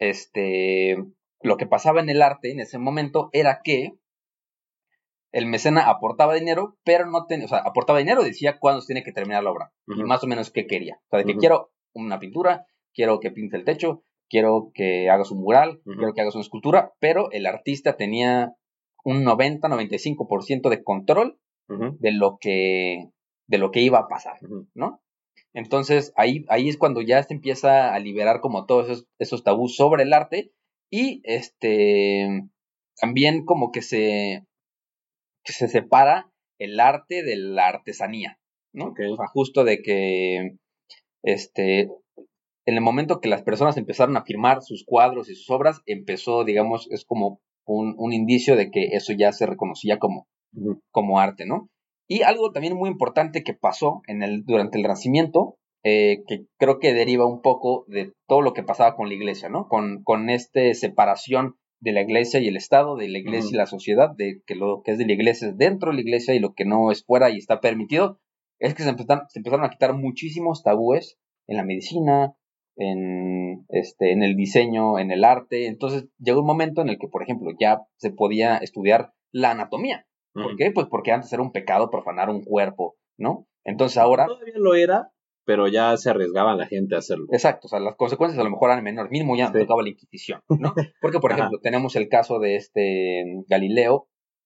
lo que pasaba en el arte en ese momento era que el mecena aportaba dinero, pero aportaba dinero y decía cuándo se tiene que terminar la obra. Y más o menos qué quería. O sea, de que quiero una pintura, quiero que pinte el techo, quiero que hagas un mural, quiero que hagas una escultura, pero el artista tenía un 90-95% de control de lo que iba a pasar, ¿no? Entonces, ahí es cuando ya se empieza a liberar como todos esos tabús sobre el arte y también como que se separa el arte de la artesanía, ¿no? O sea, justo de que en el momento que las personas empezaron a firmar sus cuadros y sus obras, empezó, digamos, es como un indicio de que eso ya se reconocía como arte, ¿no? Y algo también muy importante que pasó durante el Renacimiento, que creo que deriva un poco de todo lo que pasaba con la iglesia, ¿no? Con esta separación de la iglesia y el Estado, de la iglesia y la sociedad, de que lo que es de la iglesia es dentro de la iglesia y lo que no es fuera y está permitido, es que se empezaron a quitar muchísimos tabúes en la medicina, en el diseño, en el arte. Entonces llegó un momento en el que, por ejemplo, ya se podía estudiar la anatomía. ¿Por qué? Pues porque antes era un pecado profanar un cuerpo, ¿no? Entonces ahora... Todavía lo era, pero ya se arriesgaba la gente a hacerlo. Exacto, o sea, las consecuencias a lo mejor eran menores. Mínimo ya tocaba la Inquisición, ¿no? Porque, por ejemplo, tenemos el caso de Galileo,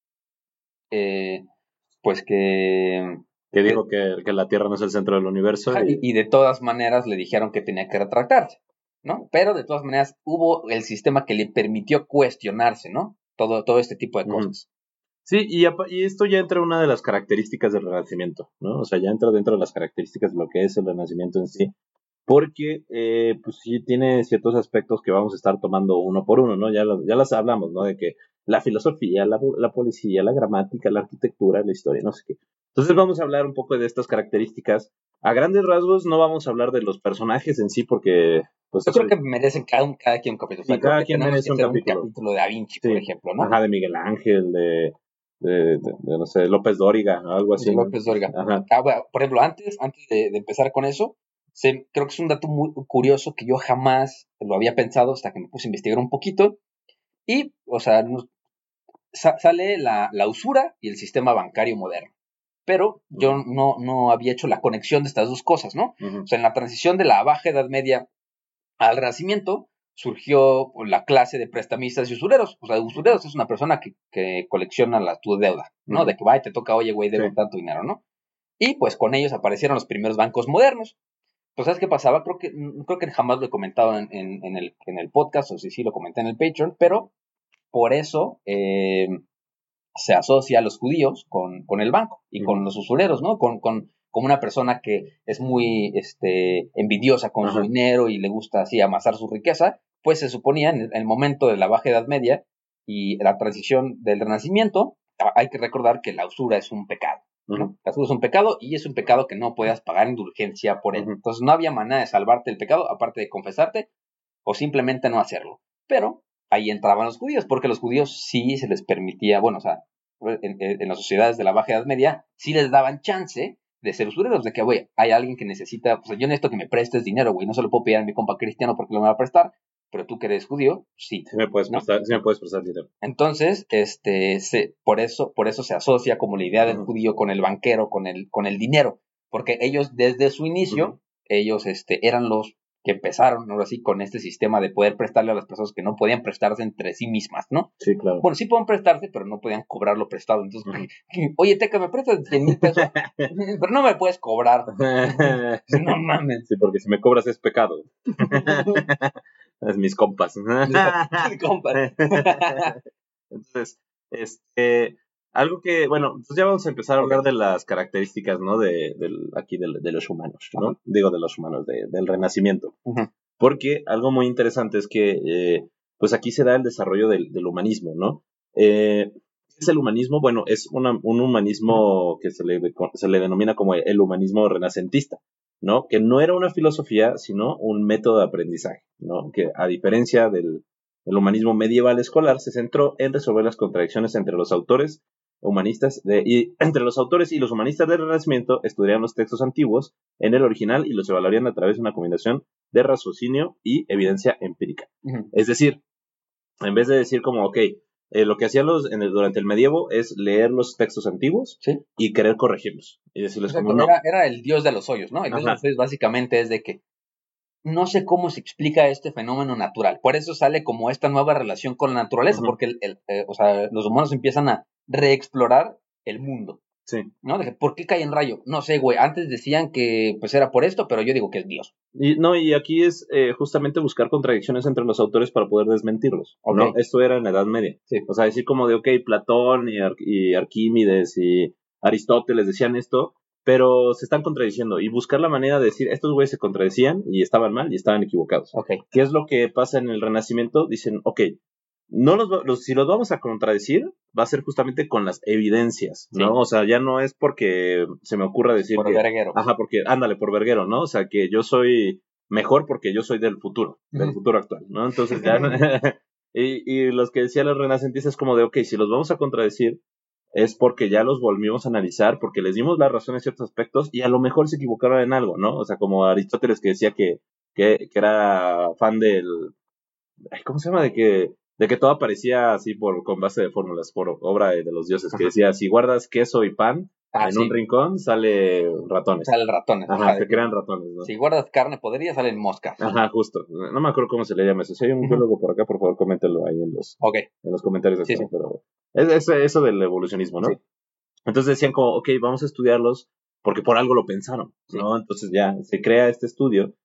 pues que dijo que la Tierra no es el centro del universo. Y de todas maneras le dijeron que tenía que retractarse, ¿no? Pero de todas maneras hubo el sistema que le permitió cuestionarse, ¿no? Todo este tipo de cosas. Sí, y esto ya entra en una de las características del Renacimiento, ¿no? O sea, ya entra dentro de las características de lo que es el Renacimiento en sí. Porque, pues sí, tiene ciertos aspectos que vamos a estar tomando uno por uno, ¿no? Ya las hablamos, ¿no? De que la filosofía, la poesía, la gramática, la arquitectura, la historia, no sé qué. Entonces vamos a hablar un poco de estas características. A grandes rasgos no vamos a hablar de los personajes en sí porque... Pues, yo creo que merecen cada quien un capítulo. O sea, cada quien merece un capítulo de Da Vinci, por ejemplo, ¿no? Ajá, de Miguel Ángel, de no sé, López Dóriga, algo así. De López Dóriga. Ajá. Bueno, por ejemplo, antes de empezar con eso, creo que es un dato muy curioso que yo jamás lo había pensado hasta que me puse a investigar un poquito. Y, o sea, sale la usura y el sistema bancario moderno. Pero yo no había hecho la conexión de estas dos cosas, ¿no? O sea, en la transición de la Baja Edad Media al Renacimiento surgió la clase de prestamistas y usureros. O sea, usureros es una persona que colecciona tu deuda, ¿no? De que va y te toca, oye, güey, debo tanto dinero, ¿no? Y pues con ellos aparecieron los primeros bancos modernos. Pues, ¿sabes qué pasaba? Creo que jamás lo he comentado en el podcast, o si sí lo comenté en el Patreon, pero por eso se asocia a los judíos con el banco y con los usureros, ¿no? Con una persona que es muy envidiosa con su dinero y le gusta así amasar su riqueza, pues se suponía en el momento de la Baja Edad Media y la transición del Renacimiento, hay que recordar que la usura es un pecado, ¿no? La usura es un pecado y es un pecado que no puedas pagar indulgencia por él. Entonces no había manera de salvarte del pecado aparte de confesarte o simplemente no hacerlo. Pero ahí entraban los judíos, porque los judíos sí se les permitía, bueno, o sea, en las sociedades de la Baja Edad Media sí les daban chance de ser usureros, de que, güey, hay alguien que necesita, pues yo necesito que me prestes dinero, güey, no se lo puedo pedir a mi compa cristiano porque lo me va a prestar, pero tú que eres judío, sí. Sí me puedes prestar dinero. Entonces, por eso se asocia como la idea del judío con el banquero, con el dinero, porque ellos desde su inicio, ellos eran los que empezaron, ahora sí, con este sistema de poder prestarle a las personas que no podían prestarse entre sí mismas, ¿no? Sí, claro. Bueno, sí pueden prestarse, pero no podían cobrarlo prestado. Entonces, oye, Teca, ¿me prestas 100,000 pesos? Pero no me puedes cobrar. No mames. Sí, porque si me cobras es pecado. Es mis compas. Mis compas. Entonces, algo que, bueno, pues ya vamos a empezar a hablar de las características, ¿no? De los humanos, ¿no? Uh-huh. Digo, de los humanos, del Renacimiento. Uh-huh. Porque algo muy interesante es que, pues aquí se da el desarrollo del humanismo, ¿no? ¿Qué es el humanismo? Bueno, es un humanismo que se le denomina como el humanismo renacentista, ¿no? Que no era una filosofía, sino un método de aprendizaje, ¿no? Que a diferencia del humanismo medieval escolar, se centró en resolver las contradicciones entre los autores y los humanistas del Renacimiento. Estudiarían los textos antiguos en el original y los evaluarían a través de una combinación de raciocinio y evidencia empírica. Uh-huh. Es decir, en vez de decir como, lo que hacían durante el medievo es leer los textos antiguos, ¿sí?, y querer corregirlos. Y decirles como no. Era el dios de los hoyos, ¿no? El dios de los hoyos básicamente es de que no sé cómo se explica este fenómeno natural. Por eso sale como esta nueva relación con la naturaleza, uh-huh, porque los humanos empiezan a reexplorar el mundo. Sí. ¿No? ¿Por qué cae en rayo? No sé, güey. Antes decían que pues era por esto, pero yo digo que es Dios. Y aquí es justamente buscar contradicciones entre los autores para poder desmentirlos. Okay. ¿No? Esto era en la Edad Media. Sí. O sea, decir como de, Platón y Arquímedes y Aristóteles decían esto, pero se están contradiciendo. Y buscar la manera de decir, estos güeyes se contradecían y estaban mal y estaban equivocados. Okay. ¿Qué es lo que pasa en el Renacimiento? Dicen, si los vamos a contradecir, va a ser justamente con las evidencias, ¿no? Sí. O sea, ya no es porque se me ocurra decir por verguero. Ajá, porque, ándale, por verguero, ¿no? O sea, que yo soy mejor porque yo soy del futuro actual, ¿no? Entonces ya... y los que decían los renacentistas como de, si los vamos a contradecir, es porque ya los volvimos a analizar, porque les dimos la razón en ciertos aspectos y a lo mejor se equivocaron en algo, ¿no? O sea, como Aristóteles que decía que era fan del... ¿Cómo se llama? De que todo aparecía así con base de fórmulas, por obra de los dioses, que decía, si guardas queso y pan en un rincón, sale ratones. Salen ratones. Ajá, se crean ratones, ¿no? Si guardas carne podrida, salen moscas. Ajá, justo. No me acuerdo cómo se le llama eso. Si hay un biólogo por acá, por favor, coméntenlo ahí en los comentarios de esto. Sí. Pero es eso del evolucionismo, ¿no? Sí. Entonces decían como, vamos a estudiarlos porque por algo lo pensaron, ¿no? Sí. Entonces ya se crea este estudio.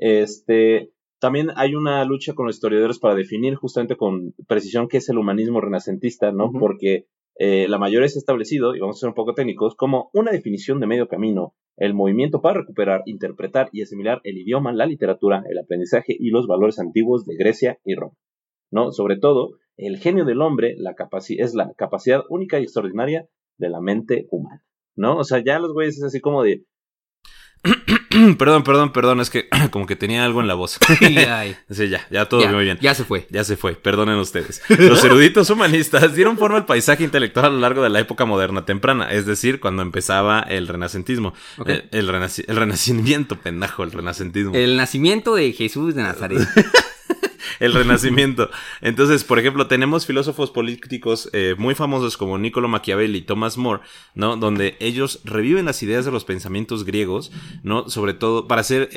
También hay una lucha con los historiadores para definir justamente con precisión qué es el humanismo renacentista, ¿no? Uh-huh. Porque la mayoría es establecido, y vamos a ser un poco técnicos, como una definición de medio camino, el movimiento para recuperar, interpretar y asimilar el idioma, la literatura, el aprendizaje y los valores antiguos de Grecia y Roma, ¿no? Sobre todo, el genio del hombre es la capacidad única y extraordinaria de la mente humana, ¿no? O sea, ya los güeyes es así como de... Perdón, es que como que tenía algo en la voz. Sí, ya todo muy bien. Ya se fue, perdonen ustedes. Los eruditos humanistas dieron forma al paisaje intelectual a lo largo de la época moderna temprana, es decir, cuando empezaba el renacentismo. Okay. El renacimiento, pendejo, el renacentismo. El nacimiento de Jesús de Nazaret. El Renacimiento. Entonces, por ejemplo, tenemos filósofos políticos muy famosos como Niccolo Machiavelli y Thomas More, ¿no? Donde ellos reviven las ideas de los pensamientos griegos, ¿no? Sobre todo para hacer...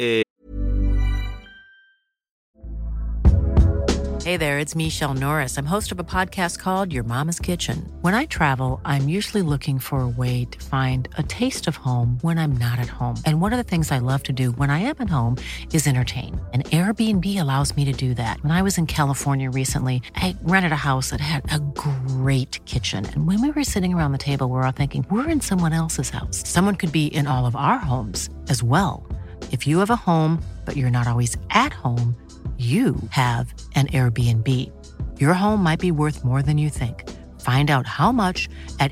Hey there, it's Michelle Norris. I'm host of a podcast called Your Mama's Kitchen. When I travel, I'm usually looking for a way to find a taste of home when I'm not at home. And one of the things I love to do when I am at home is entertain. And Airbnb allows me to do that. When I was in California recently, I rented a house that had a great kitchen. And when we were sitting around the table, we were all thinking, we're in someone else's house. Someone could be in all of our homes as well. If you have a home, but you're not always at home, you have an Airbnb. Your home might be worth more than you think. Find out how much at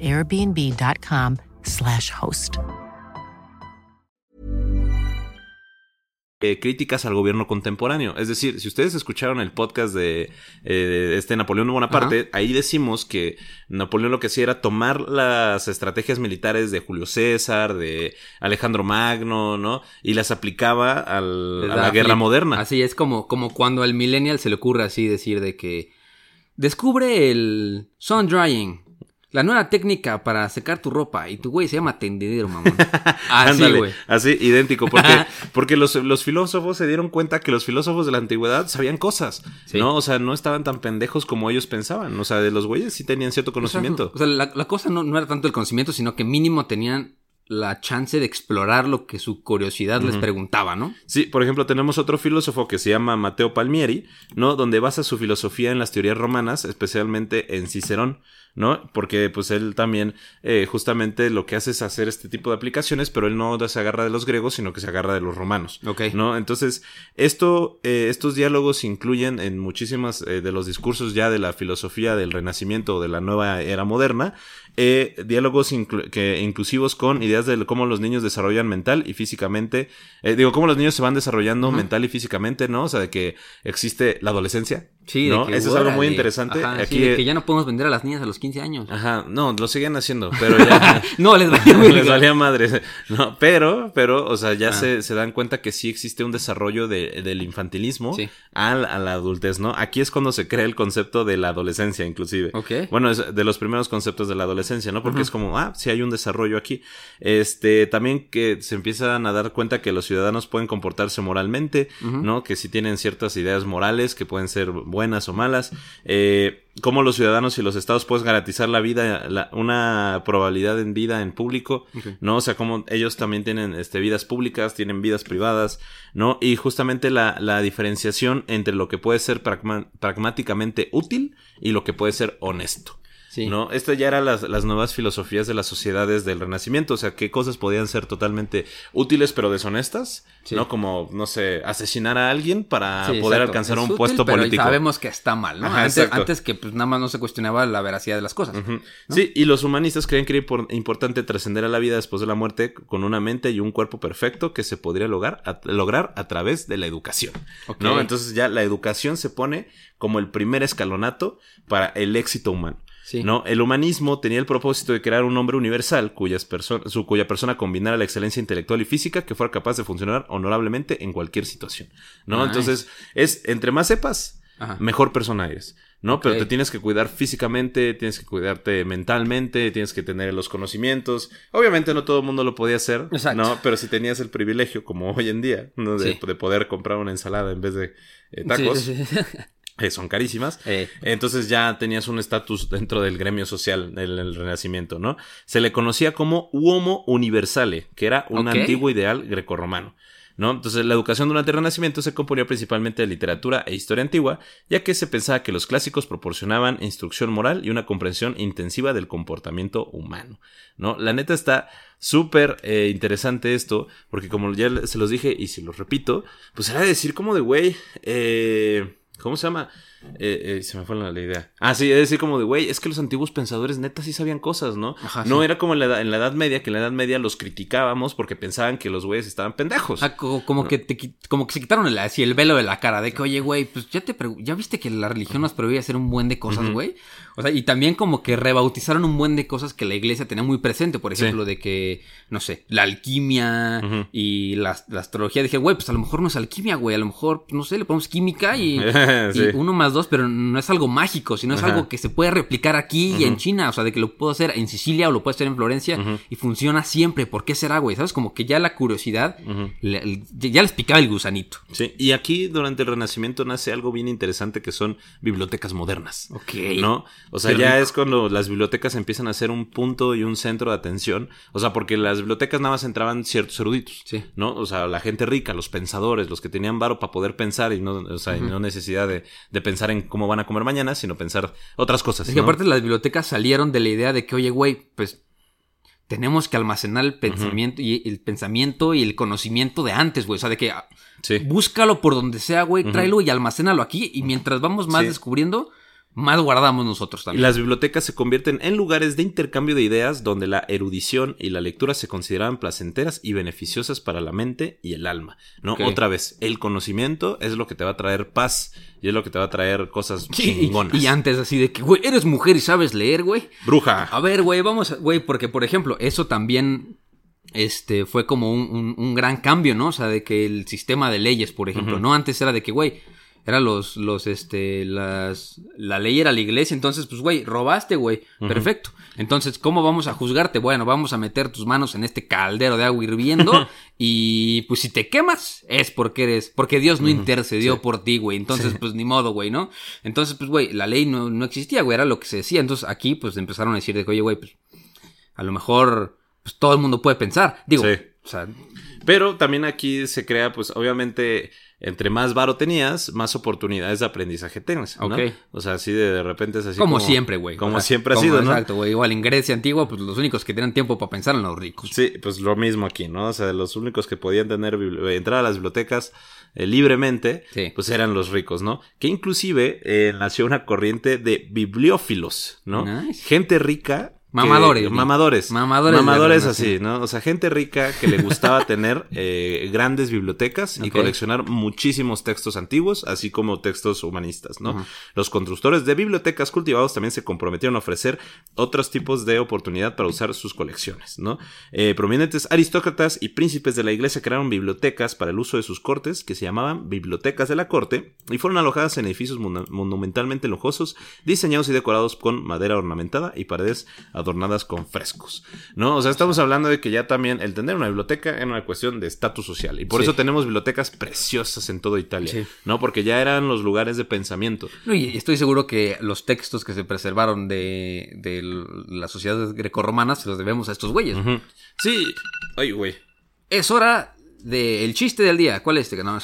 airbnb.com/host. críticas al gobierno contemporáneo. Es decir, si ustedes escucharon el podcast de Napoleón Bonaparte, ahí decimos que Napoleón lo que hacía era tomar las estrategias militares de Julio César, de Alejandro Magno, ¿no? Y las aplicaba a la guerra moderna. Así es como cuando al millennial se le ocurre así decir de que descubre el sun drying, la nueva técnica para secar tu ropa, y tu güey se llama tendedero, mamón. Así, güey. Así, idéntico, porque los filósofos se dieron cuenta que los filósofos de la antigüedad sabían cosas, ¿no? O sea, no estaban tan pendejos como ellos pensaban. O sea, de los güeyes sí tenían cierto conocimiento. O sea, la cosa no era tanto el conocimiento, sino que mínimo tenían la chance de explorar lo que su curiosidad les preguntaba, ¿no? Sí, por ejemplo, tenemos otro filósofo que se llama Matteo Palmieri, ¿no? Donde basa su filosofía en las teorías romanas, especialmente en Cicerón, ¿no? Porque pues él también justamente lo que hace es hacer este tipo de aplicaciones, pero él no se agarra de los griegos, sino que se agarra de los romanos, ¿no? Entonces, estos diálogos incluyen en muchísimas de los discursos ya de la filosofía del Renacimiento o de la nueva era moderna, diálogos inclusivos con ideas de cómo los niños desarrollan mental y físicamente, cómo los niños se van desarrollando mental y físicamente, ¿no? O sea, de que existe la adolescencia. Sí, ¿no? de que, eso es algo muy interesante. Ajá, aquí sí, de que ya no podemos vender a las niñas a los 15 años. Ajá, no, lo siguen haciendo, pero ya... No, les valía muy les valía madre. No, pero, o sea, ya se dan cuenta que sí existe un desarrollo del infantilismo a la adultez, ¿no? Aquí es cuando se crea el concepto de la adolescencia, inclusive. Bueno, es de los primeros conceptos de la adolescencia, ¿no? Porque es como, sí hay un desarrollo aquí. También que se empiezan a dar cuenta que los ciudadanos pueden comportarse moralmente, ¿no? Que sí tienen ciertas ideas morales que pueden ser buenas o malas. Cómo los ciudadanos y los estados pueden garantizar la vida, una probabilidad en vida en público, ¿no? O sea, cómo ellos también tienen vidas públicas, tienen vidas privadas, ¿no? Y justamente la diferenciación entre lo que puede ser pragmáticamente útil y lo que puede ser honesto. ¿No? Esto ya eran las nuevas filosofías de las sociedades del Renacimiento, o sea, qué cosas podían ser totalmente útiles pero deshonestas, ¿no? Como, no sé, asesinar a alguien para poder alcanzar un puesto político. Pero sabemos que está mal, ¿no? Ajá, antes que pues nada más no se cuestionaba la veracidad de las cosas. ¿no? Sí, y los humanistas creen que era importante trascender a la vida después de la muerte con una mente y un cuerpo perfecto que se podría lograr a través de la educación, ¿no? Entonces ya la educación se pone como el primer escalonato para el éxito humano. ¿No? El humanismo tenía el propósito de crear un hombre universal cuya persona combinara la excelencia intelectual y física que fuera capaz de funcionar honorablemente en cualquier situación, ¿no? Entonces, entre más sepas, mejor persona eres, ¿no? Pero te tienes que cuidar físicamente, tienes que cuidarte mentalmente, tienes que tener los conocimientos. Obviamente no todo el mundo lo podía hacer, ¿no? Pero si tenías el privilegio, como hoy en día, ¿no? de poder comprar una ensalada en vez de tacos. Son carísimas. Entonces ya tenías un estatus dentro del gremio social del Renacimiento, ¿no? Se le conocía como uomo universale, que era un antiguo ideal grecorromano, ¿no? Entonces la educación durante el Renacimiento se componía principalmente de literatura e historia antigua, ya que se pensaba que los clásicos proporcionaban instrucción moral y una comprensión intensiva del comportamiento humano, ¿no? La neta está súper interesante esto, porque como ya se los dije y se los repito, pues era decir como de güey, ¿cómo se llama? Se me fue la idea. Sí, es decir como de, güey, es que los antiguos pensadores neta sí sabían cosas, ¿no? No era como en la Edad Media, que en la Edad Media los criticábamos porque pensaban que los güeyes estaban pendejos. Como que se quitaron el velo de la cara, de que, oye, güey, pues ya viste que la religión nos prohibía hacer un buen de cosas, güey. O sea, y también como que rebautizaron un buen de cosas que la iglesia tenía muy presente, por ejemplo, de que, no sé, la alquimia y la astrología. Dije, güey, pues a lo mejor no es alquimia, güey, a lo mejor, no sé, le ponemos química y 1 más 2, pero no es algo mágico, sino es algo que se puede replicar aquí y en China, o sea, de que lo puedo hacer en Sicilia o lo puedo hacer en Florencia y funciona siempre. ¿Por qué será, güey? ¿Sabes? Como que ya la curiosidad ya les picaba el gusanito. Sí, y aquí durante el Renacimiento nace algo bien interesante que son bibliotecas modernas. ¿No? O sea, ya es cuando las bibliotecas empiezan a ser un punto y un centro de atención. O sea, porque las bibliotecas nada más entraban ciertos eruditos, ¿no? O sea, la gente rica, los pensadores, los que tenían varo para poder pensar y no, o sea, y no necesidad de pensar en cómo van a comer mañana, sino pensar otras cosas. Es que aparte las bibliotecas salieron de la idea de que, oye, güey, pues tenemos que almacenar el pensamiento y el conocimiento de antes, güey. O sea, de que búscalo por donde sea, güey, tráelo y almacénalo aquí. Y mientras vamos más descubriendo, más guardamos nosotros Y también. las bibliotecas se convierten en lugares de intercambio de ideas donde la erudición y la lectura se consideraban placenteras y beneficiosas para la mente y el alma, ¿no? Ok. Otra vez, el conocimiento es lo que te va a traer paz y es lo que te va a traer cosas Sí, chingonas. y antes así de que, güey, eres mujer y sabes leer, güey. Bruja. A ver, güey, güey, porque por ejemplo, eso también fue como un gran cambio, ¿no? O sea, de que el sistema de leyes, por ejemplo, ¿no? Antes era de que, güey, era la ley era la iglesia, entonces, pues, güey, robaste, güey, perfecto. Entonces, ¿cómo vamos a juzgarte? Bueno, vamos a meter tus manos en este caldero de agua hirviendo y, pues, si te quemas, es porque Dios no intercedió por ti, güey. Entonces, pues, ni modo, güey, ¿no? Entonces, pues, güey, la ley no existía, güey, era lo que se decía. Entonces, aquí, pues, empezaron a decir de que, oye, güey, pues, a lo mejor, pues, todo el mundo puede pensar. Digo, Sí. o sea, Pero también aquí se crea, pues, obviamente, entre más varo tenías, más oportunidades de aprendizaje tienes, ¿no? Ok. O sea, así de repente es así como siempre, güey. Como O sea, siempre ha sido, ¿no? Exacto, güey. Igual en Grecia antigua, pues los únicos que tenían tiempo para pensar eran los ricos. Sí, pues lo mismo aquí, ¿no? O sea, los únicos que podían tener entrar a las bibliotecas libremente, Sí. pues eran los ricos, ¿no? Que inclusive nació una corriente de bibliófilos, ¿no? Nice. Gente rica. Mamadores. Mamadores. Mamadores Mamadores de así, ¿no? O sea, gente rica que le gustaba tener grandes bibliotecas y Ok. coleccionar muchísimos textos antiguos, así como textos humanistas, ¿no? Ujú. Los constructores de bibliotecas cultivados también se comprometieron a ofrecer otros tipos de oportunidad para usar sus colecciones, ¿no? Prominentes aristócratas y príncipes de la iglesia crearon bibliotecas para el uso de sus cortes, que se llamaban bibliotecas de la corte, y fueron alojadas en edificios monumentalmente lujosos, diseñados y decorados con madera ornamentada y paredes adornadas con frescos, ¿no? O sea, estamos hablando de que ya también el tener una biblioteca era una cuestión de estatus social, y por Sí. eso tenemos bibliotecas preciosas en toda Italia, Sí. ¿no? Porque ya eran los lugares de pensamiento. No, y estoy seguro que los textos que se preservaron de la sociedad grecorromana se los debemos a estos güeyes. Ujú. Sí, ay, güey. Es hora del chiste del día. ¿Cuál es este? No,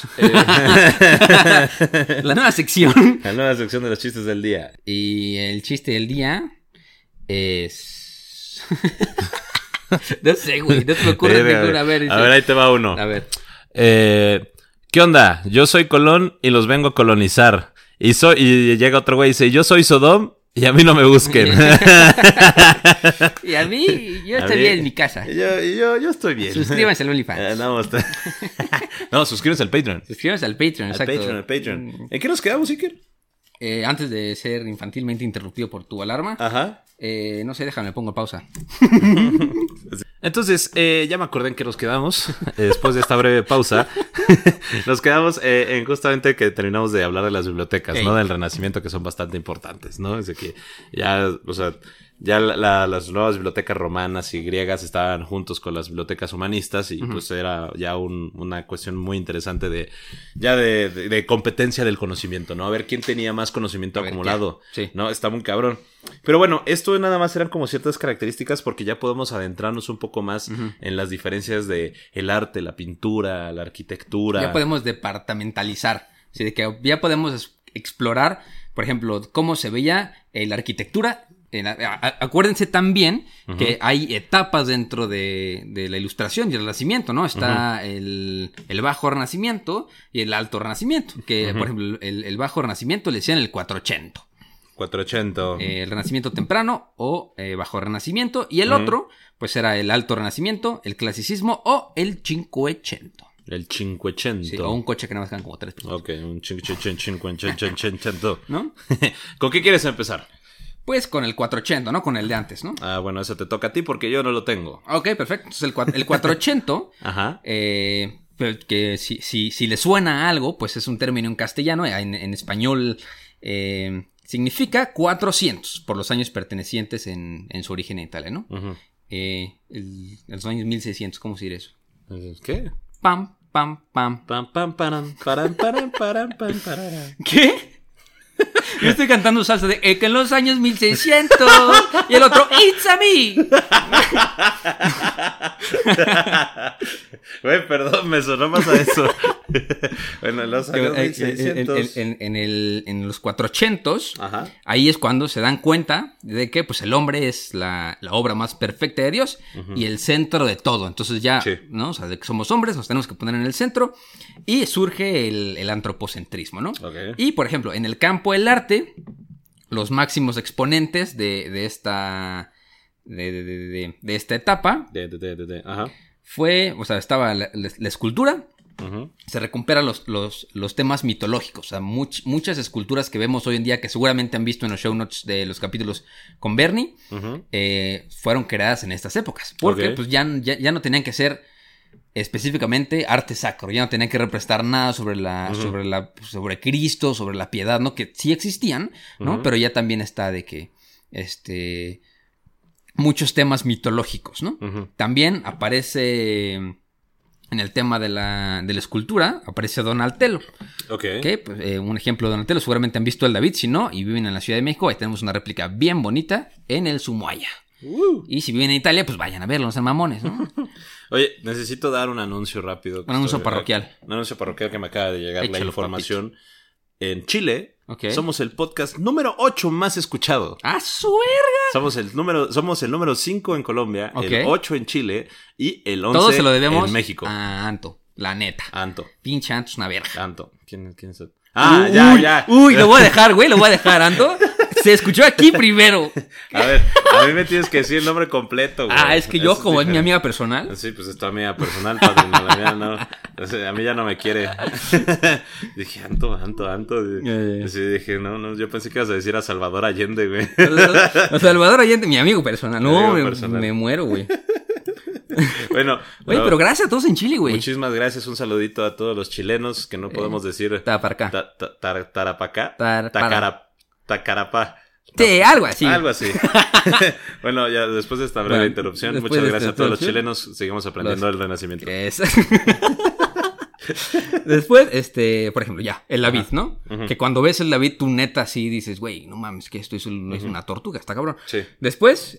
la nueva sección. La nueva sección de los chistes del día. Y el chiste del día es... no sé, güey. No se me ocurre ninguna. A ver, ahí te va uno. A ver. ¿Qué onda? Yo soy Colón y los vengo a colonizar. Y llega otro güey y dice, yo soy Sodom y a mí no me busquen. Y a mí, yo A estoy mí- bien en mi casa. Yo estoy bien. Suscríbanse al OnlyFans. No, suscríbanse al Patreon. Suscríbanse al Patreon, Al exacto. Patreon, al Patreon. ¿En qué nos quedamos, Iker? Antes de ser infantilmente interrumpido por tu alarma, Ajá. no sé, déjame, pongo pausa. Entonces, ya me acordé en qué nos quedamos. Después de esta breve pausa, nos quedamos en justamente que terminamos de hablar de las bibliotecas, Ey. ¿no? Del Renacimiento, que son bastante importantes, ¿no? Desde que ya, o sea, ya las nuevas bibliotecas romanas y griegas estaban juntos con las bibliotecas humanistas y pues era ya una cuestión muy interesante de competencia del conocimiento, ¿no? A ver quién tenía más conocimiento A ver, acumulado, ya. Sí. ¿no? Está muy cabrón. Pero bueno, esto nada más eran como ciertas características porque ya podemos adentrarnos un poco más en las diferencias de el arte, la pintura, la arquitectura. Ya podemos departamentalizar. Así de que ya podemos explorar, por ejemplo, cómo se veía la arquitectura. Acuérdense también que hay etapas dentro de la ilustración y el renacimiento, ¿no? Está el bajo renacimiento y el alto renacimiento. Que, por ejemplo, el bajo renacimiento le decían el 480. 480. El renacimiento temprano o bajo renacimiento. Y el otro, pues era el alto renacimiento, el clasicismo o el 580. El 580. Sí, o un coche que nada más quedan como 3 personas. Ok, un 580. ¿No? ¿Con qué quieres empezar? Pues con el 480, ¿no? Con el de antes, ¿no? Ah, bueno, eso te toca a ti porque yo no lo tengo. Ok, perfecto. Entonces el 480, Ajá. pues, que si le suena a algo, pues es un término en castellano. En español significa 400 por los años pertenecientes en su origen en Italia, ¿no? Ujú. Los años 1600, ¿cómo se dice eso? ¿Qué? Pam, pam, pam. Pam, pam, param, param, param, param, pam, parara. ¿Qué? Yo estoy cantando salsa de que en los años 1600 y el otro It's a me. Güey, perdón, me sonó más a eso. Bueno, en los años 1600. En los 400, Ajá. ahí es cuando se dan cuenta de que pues el hombre es la obra más perfecta de Dios y el centro de todo. Entonces ya, Sí. ¿no? O sea, de que somos hombres, nos tenemos que poner en el centro y surge el antropocentrismo, ¿no? Ok. Y, por ejemplo, en el campo del arte, los máximos exponentes de esta de esta etapa Ajá. fue, o sea, estaba la escultura. Ujú. Se recuperan los temas mitológicos, o sea, muchas esculturas que vemos hoy en día, que seguramente han visto en los show notes de los capítulos con Bernie, Ujú. fueron creadas en estas épocas, porque Ok. pues ya no tenían que ser específicamente arte sacro, ya no tenían que representar nada sobre Cristo, sobre la piedad, ¿no? Que sí existían, ¿no? Ujú. Pero ya también está de que, muchos temas mitológicos, ¿no? Ujú. También aparece en el tema de la escultura, aparece Donatello. Ok. ¿Ok? Pues, un ejemplo de Donatello, seguramente han visto el David, si no, y viven en la Ciudad de México, ahí tenemos una réplica bien bonita en el Sumuaya. Y si viven en Italia, pues vayan a verlo, no sean mamones, ¿no? Oye, necesito dar un anuncio rápido. Un anuncio parroquial. Un anuncio parroquial que me acaba de llegar la Échalo, información. En Chile, Ok. somos el podcast número 8 más escuchado. ¡Ah, su verga! Somos el número 5 en Colombia, Ok. el 8 en Chile y el 11 Todo se lo debemos en México. a Anto, la neta. Anto. Pinche Anto es una verga. Anto. ¿Quién es el? Ah, ya. Uy, lo voy a dejar, güey, lo voy a dejar, Anto. Se escuchó aquí primero. A ver, a mí me tienes que decir el nombre completo, güey. Ah, es que yo, Eso como es mi diferente. amiga personal. Sí, pues es tu amiga personal, padrino. La mía no. O sea, a mí ya no me quiere. Dije, Anto. Sí, dije, no, yo pensé que ibas a decir a Salvador Allende, güey. A Salvador Allende, mi amigo personal. Mi No, amigo personal. me muero, güey. Bueno, Oye, no, pero gracias a todos en Chile, güey. muchísimas gracias. Un saludito a todos los chilenos que no podemos decir. Taparacá. Tarapacá. Para. Tacarapá. Sí, algo así. Algo así. Bueno, ya después de esta breve Bueno, interrupción, después muchas de gracias esta a todos los interrupción, chilenos. Seguimos aprendiendo del Renacimiento. Después, por ejemplo, ya, el David, ¿no? Ujú. Que cuando ves el David, tú neta así dices, güey, no mames, que esto es una tortuga, está cabrón. Sí. Después,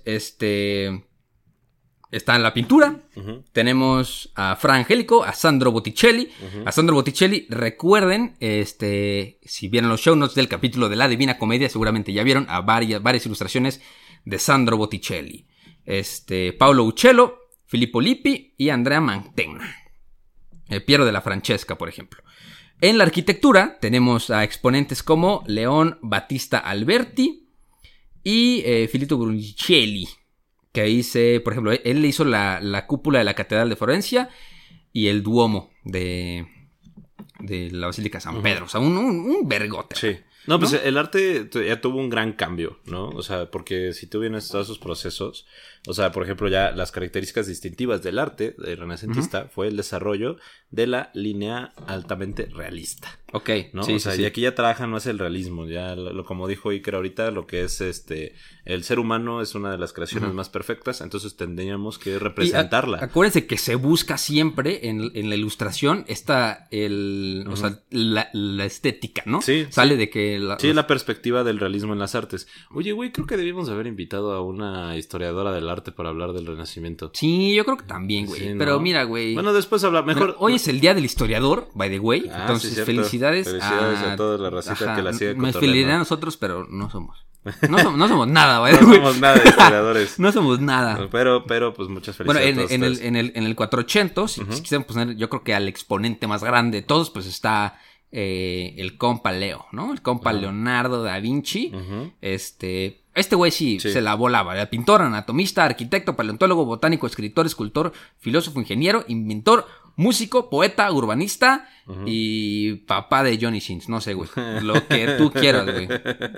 está en la pintura. Ujú. Tenemos a Fra Angelico, a Sandro Botticelli. A Sandro Botticelli, recuerden, si vieron los show notes del capítulo de La Divina Comedia, seguramente ya vieron a varias ilustraciones de Sandro Botticelli. Paolo Uccello, Filippo Lippi y Andrea Mantegna. Piero de la Francesca, por ejemplo. En la arquitectura tenemos a exponentes como León Battista Alberti y Filippo Brunelleschi, que hice, por ejemplo, él le hizo la cúpula de la Catedral de Florencia y el Duomo de la Basílica de San Pedro. O sea, un vergote. Sí. No, pues ¿no? el arte ya tuvo un gran cambio, ¿no? O sea, porque si tú vienes todos esos procesos, o sea, por ejemplo, ya las características distintivas del arte renacentista fue el desarrollo de la línea altamente realista, Ok, ¿no? sí, O sea, sí, sí. y aquí ya trabajan más el realismo, ya como dijo Iker ahorita, lo que es el ser humano es una de las creaciones más perfectas, entonces tendríamos que representarla. Acuérdense que se busca siempre en la ilustración o sea, la estética, ¿no? Sí, Sale de que Sí, la perspectiva del realismo en las artes. Oye, güey, creo que debimos haber invitado a una historiadora del arte para hablar del Renacimiento. Sí, yo creo que también, güey. Sí, ¿no? Pero mira, güey. Bueno, después hablamos. Mejor. Mira, hoy es el día del historiador, by the way. Ah, Entonces, sí, cierto. felicidades. Felicidades a toda la racita que la sigue Me cotorreando. felicidad a nosotros, pero no somos. No somos nada, by the No way. somos nada de historiadores. No somos nada. Pero, pues muchas Bueno, felicidades a todos ustedes. en el 480, si quisiéramos poner, yo creo que al exponente más grande de todos, pues está el compa Leo, ¿no? El compa Leonardo da Vinci. Ujú. Este güey sí Sí. se la volaba. Era pintor, anatomista, arquitecto, paleontólogo, botánico, escritor, escultor, filósofo, ingeniero, inventor, músico, poeta, urbanista y papá de Johnny Sins. No sé, güey. Lo que tú quieras, güey.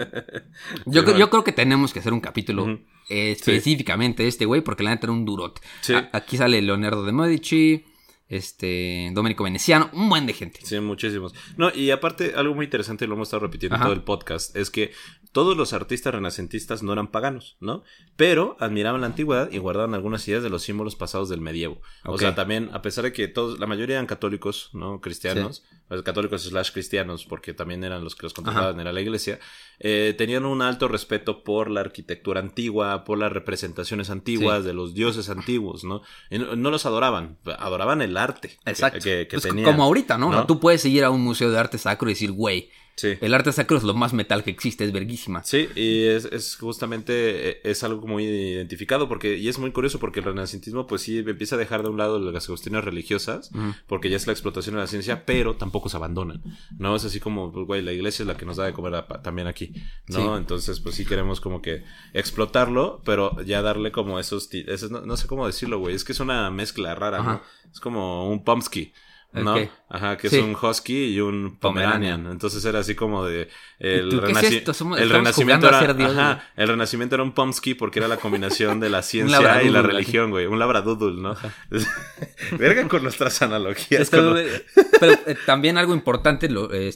Yo creo que tenemos que hacer un capítulo específicamente de este güey, porque la neta era un durote. Sí. Aquí sale Leonardo de Medici, Domenico Veneciano, un buen de gente. Sí, muchísimos. No, y aparte, algo muy interesante, lo hemos estado repitiendo en Ajá. todo el podcast, es que todos los artistas renacentistas no eran paganos, ¿no? Pero admiraban la antigüedad y guardaban algunas ideas de los símbolos pasados del medievo. O Ok. sea, también, a pesar de que la mayoría eran católicos, ¿no? Cristianos, pues, católicos / cristianos, porque también eran los que los controlaban, era la iglesia, tenían un alto respeto por la arquitectura antigua, por las representaciones antiguas de los dioses antiguos, ¿no? Y no los adoraban el arte. Exacto. Que Pues tenían, como ahorita, ¿no? O sea, ¿no? tú puedes ir a un museo de arte sacro y decir, güey, Sí. el arte sacro es lo más metal que existe, es verguísima. Sí, y es justamente, es algo muy identificado, y es muy curioso porque el renacentismo pues sí empieza a dejar de un lado las cuestiones religiosas, porque ya es la explotación de la ciencia, pero tampoco pocos abandonan, ¿no? Es así como, pues, güey, la iglesia es la que nos da de comer también aquí, ¿no? Sí. Entonces, pues sí queremos como que explotarlo, pero ya darle como esos no sé cómo decirlo, güey, es que es una mezcla rara, Ajá. ¿no? Es como un Pomsky, ¿no? Ok. Ajá, que Sí. es un husky y un pomeranian. Entonces era así como de ¿Y tú qué es esto? el Estamos renacimiento jugando a era, ser Dios, ajá, el renacimiento era un Pomsky porque era la combinación de la ciencia labradoodle, y la así. religión, güey, un labradoodle, ¿no? Verga con nuestras analogías. Pero, con- también algo importante,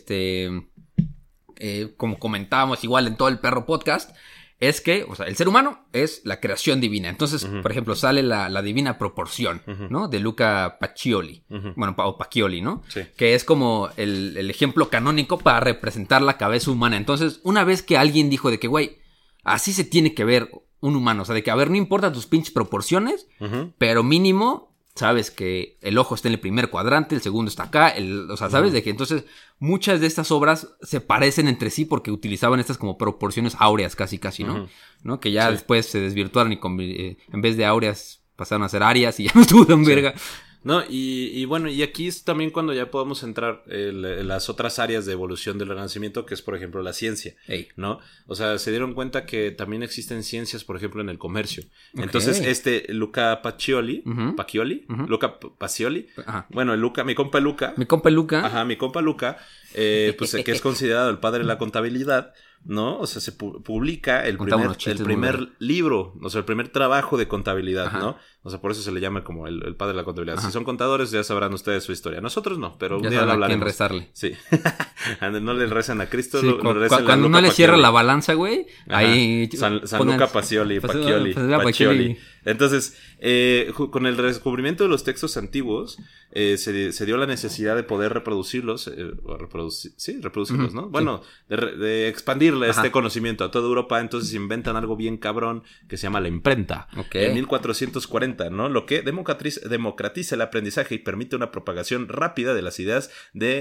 como comentábamos igual en todo el Perro Podcast, es que, o sea, el ser humano es la creación divina. Entonces, por ejemplo, sale la divina proporción, ¿no? De Luca Pacioli. Bueno, o Pacioli, ¿no? Sí. Que es como el ejemplo canónico para representar la cabeza humana. Entonces, una vez que alguien dijo de que, güey, así se tiene que ver un humano. O sea, de que, a ver, no importa tus pinches proporciones, pero mínimo sabes que el ojo está en el primer cuadrante, el segundo está acá, o sea, sabes de que entonces muchas de estas obras se parecen entre sí porque utilizaban estas como proporciones áureas casi, ¿no? ¿No? Que ya después se desvirtuaron y en vez de áureas pasaron a ser áreas y ya no estuvo tan verga. No, y bueno, y aquí es también cuando ya podemos entrar en las otras áreas de evolución del Renacimiento, que es, por ejemplo, la ciencia, Ey. ¿no? O sea, se dieron cuenta que también existen ciencias, por ejemplo, en el comercio. Ok. Entonces, Luca Pacioli, Luca Pacioli, Ajá. bueno, mi compa Luca, Mi compa Luca. ajá, mi compa Luca, pues que es considerado el padre de la contabilidad, ¿no? O sea, se publica el Contaba primer, unos chistes el muy primer buenos. libro, o sea, el primer trabajo de contabilidad, Ajá. ¿no? O sea, por eso se le llama como el padre de la contabilidad. Ajá. Si son contadores, ya sabrán ustedes su historia. Nosotros no, pero un Ya día lo saben a quién hablaremos. rezarle. Sí. No le rezan a Cristo, Sí, rezan a cuando Luca no le cierra Pacioli. la balanza, güey, Ajá. ahí... San pongan- Luca Pacioli, Pacioli. Entonces, con el descubrimiento de los textos antiguos, se dio la necesidad de poder reproducirlos, reproducirlos, ¿no? Bueno, de expandirle Ajá. este conocimiento a toda Europa. Entonces inventan algo bien cabrón que se llama la imprenta. Ok. En 1440, ¿no? Lo que democratiza el aprendizaje y permite una propagación rápida de las ideas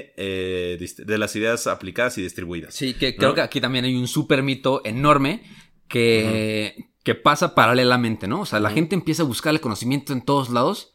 de las ideas aplicadas y distribuidas. Sí, que ¿no? creo que aquí también hay un súper mito enorme que pasa paralelamente, ¿no? O sea, la gente empieza a buscar el conocimiento en todos lados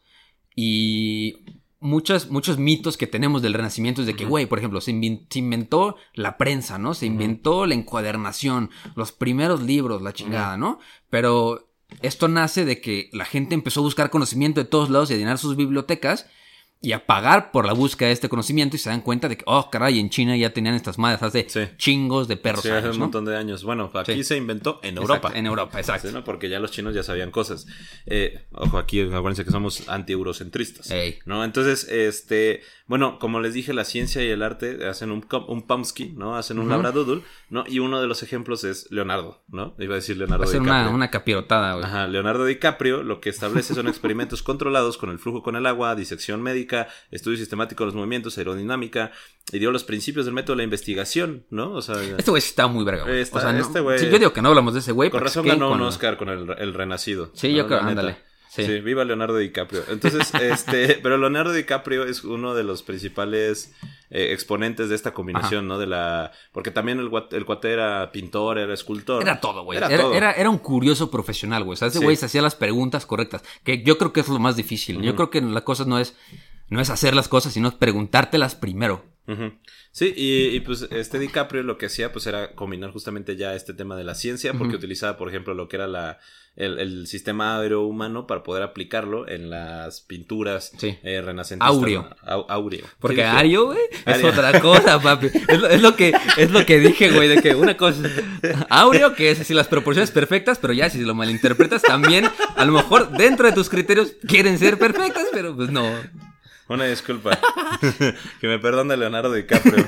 y muchos mitos que tenemos del Renacimiento es de que, güey, por ejemplo, se inventó la prensa, ¿no? Se inventó la encuadernación, los primeros libros, la chingada, ¿no? Pero esto nace de que la gente empezó a buscar conocimiento de todos lados y a llenar sus bibliotecas y a pagar por la búsqueda de este conocimiento y se dan cuenta de que, oh, caray, en China ya tenían estas madres hace Sí. chingos de perros Sí, hace años, un ¿no? montón de años. Bueno, aquí Sí. se inventó en Exacto, Europa. en Europa, exacto. Sí, ¿no? Porque ya los chinos ya sabían cosas. Ojo, aquí acuérdense que somos anti-eurocentristas. Ey. ¿No? Entonces, bueno, como les dije, la ciencia y el arte hacen un Pomsky, ¿no? Hacen un labradoodle, ¿no? Y uno de los ejemplos es Leonardo, ¿no? Iba a decir Leonardo Va a ser DiCaprio. una capirotada, güey. Ajá, Leonardo DiCaprio lo que establece son experimentos controlados con el flujo con el agua, disección médica, estudio sistemático de los movimientos, aerodinámica, y dio los principios del método de la investigación, ¿no? O sea, Este güey sí está muy verga, güey. Está- O sea, no- este güey- sí, yo digo que no hablamos de ese güey. con porque razón es que ganó un con- Oscar con el Renacido. Sí, ¿no? yo creo, La neta. ándale. Sí. Sí, viva Leonardo DiCaprio. Entonces, pero Leonardo DiCaprio es uno de los principales exponentes de esta combinación, ¿no? Porque también el cuate era pintor, era escultor. Era todo, güey. Era todo. Era un curioso profesional, güey. O sea, ese Sí. güey se hacía las preguntas correctas. Que yo creo que es lo más difícil. Yo creo que la cosa no es hacer las cosas, sino preguntártelas primero. Ujú. Sí, y pues DiCaprio lo que hacía pues era combinar justamente ya este tema de la ciencia, porque utilizaba, por ejemplo, lo que era el sistema áureo humano para poder aplicarlo en las pinturas Sí. renacentistas. Áureo. Áureo. Porque ¿Qué dije? Ario, güey, es Ario. otra cosa, papi. Es lo que dije, güey, de que una cosa es Aureo, que es así las proporciones perfectas, pero ya si lo malinterpretas también, a lo mejor dentro de tus criterios quieren ser perfectas, pero pues no. Una disculpa. Que me perdone Leonardo DiCaprio.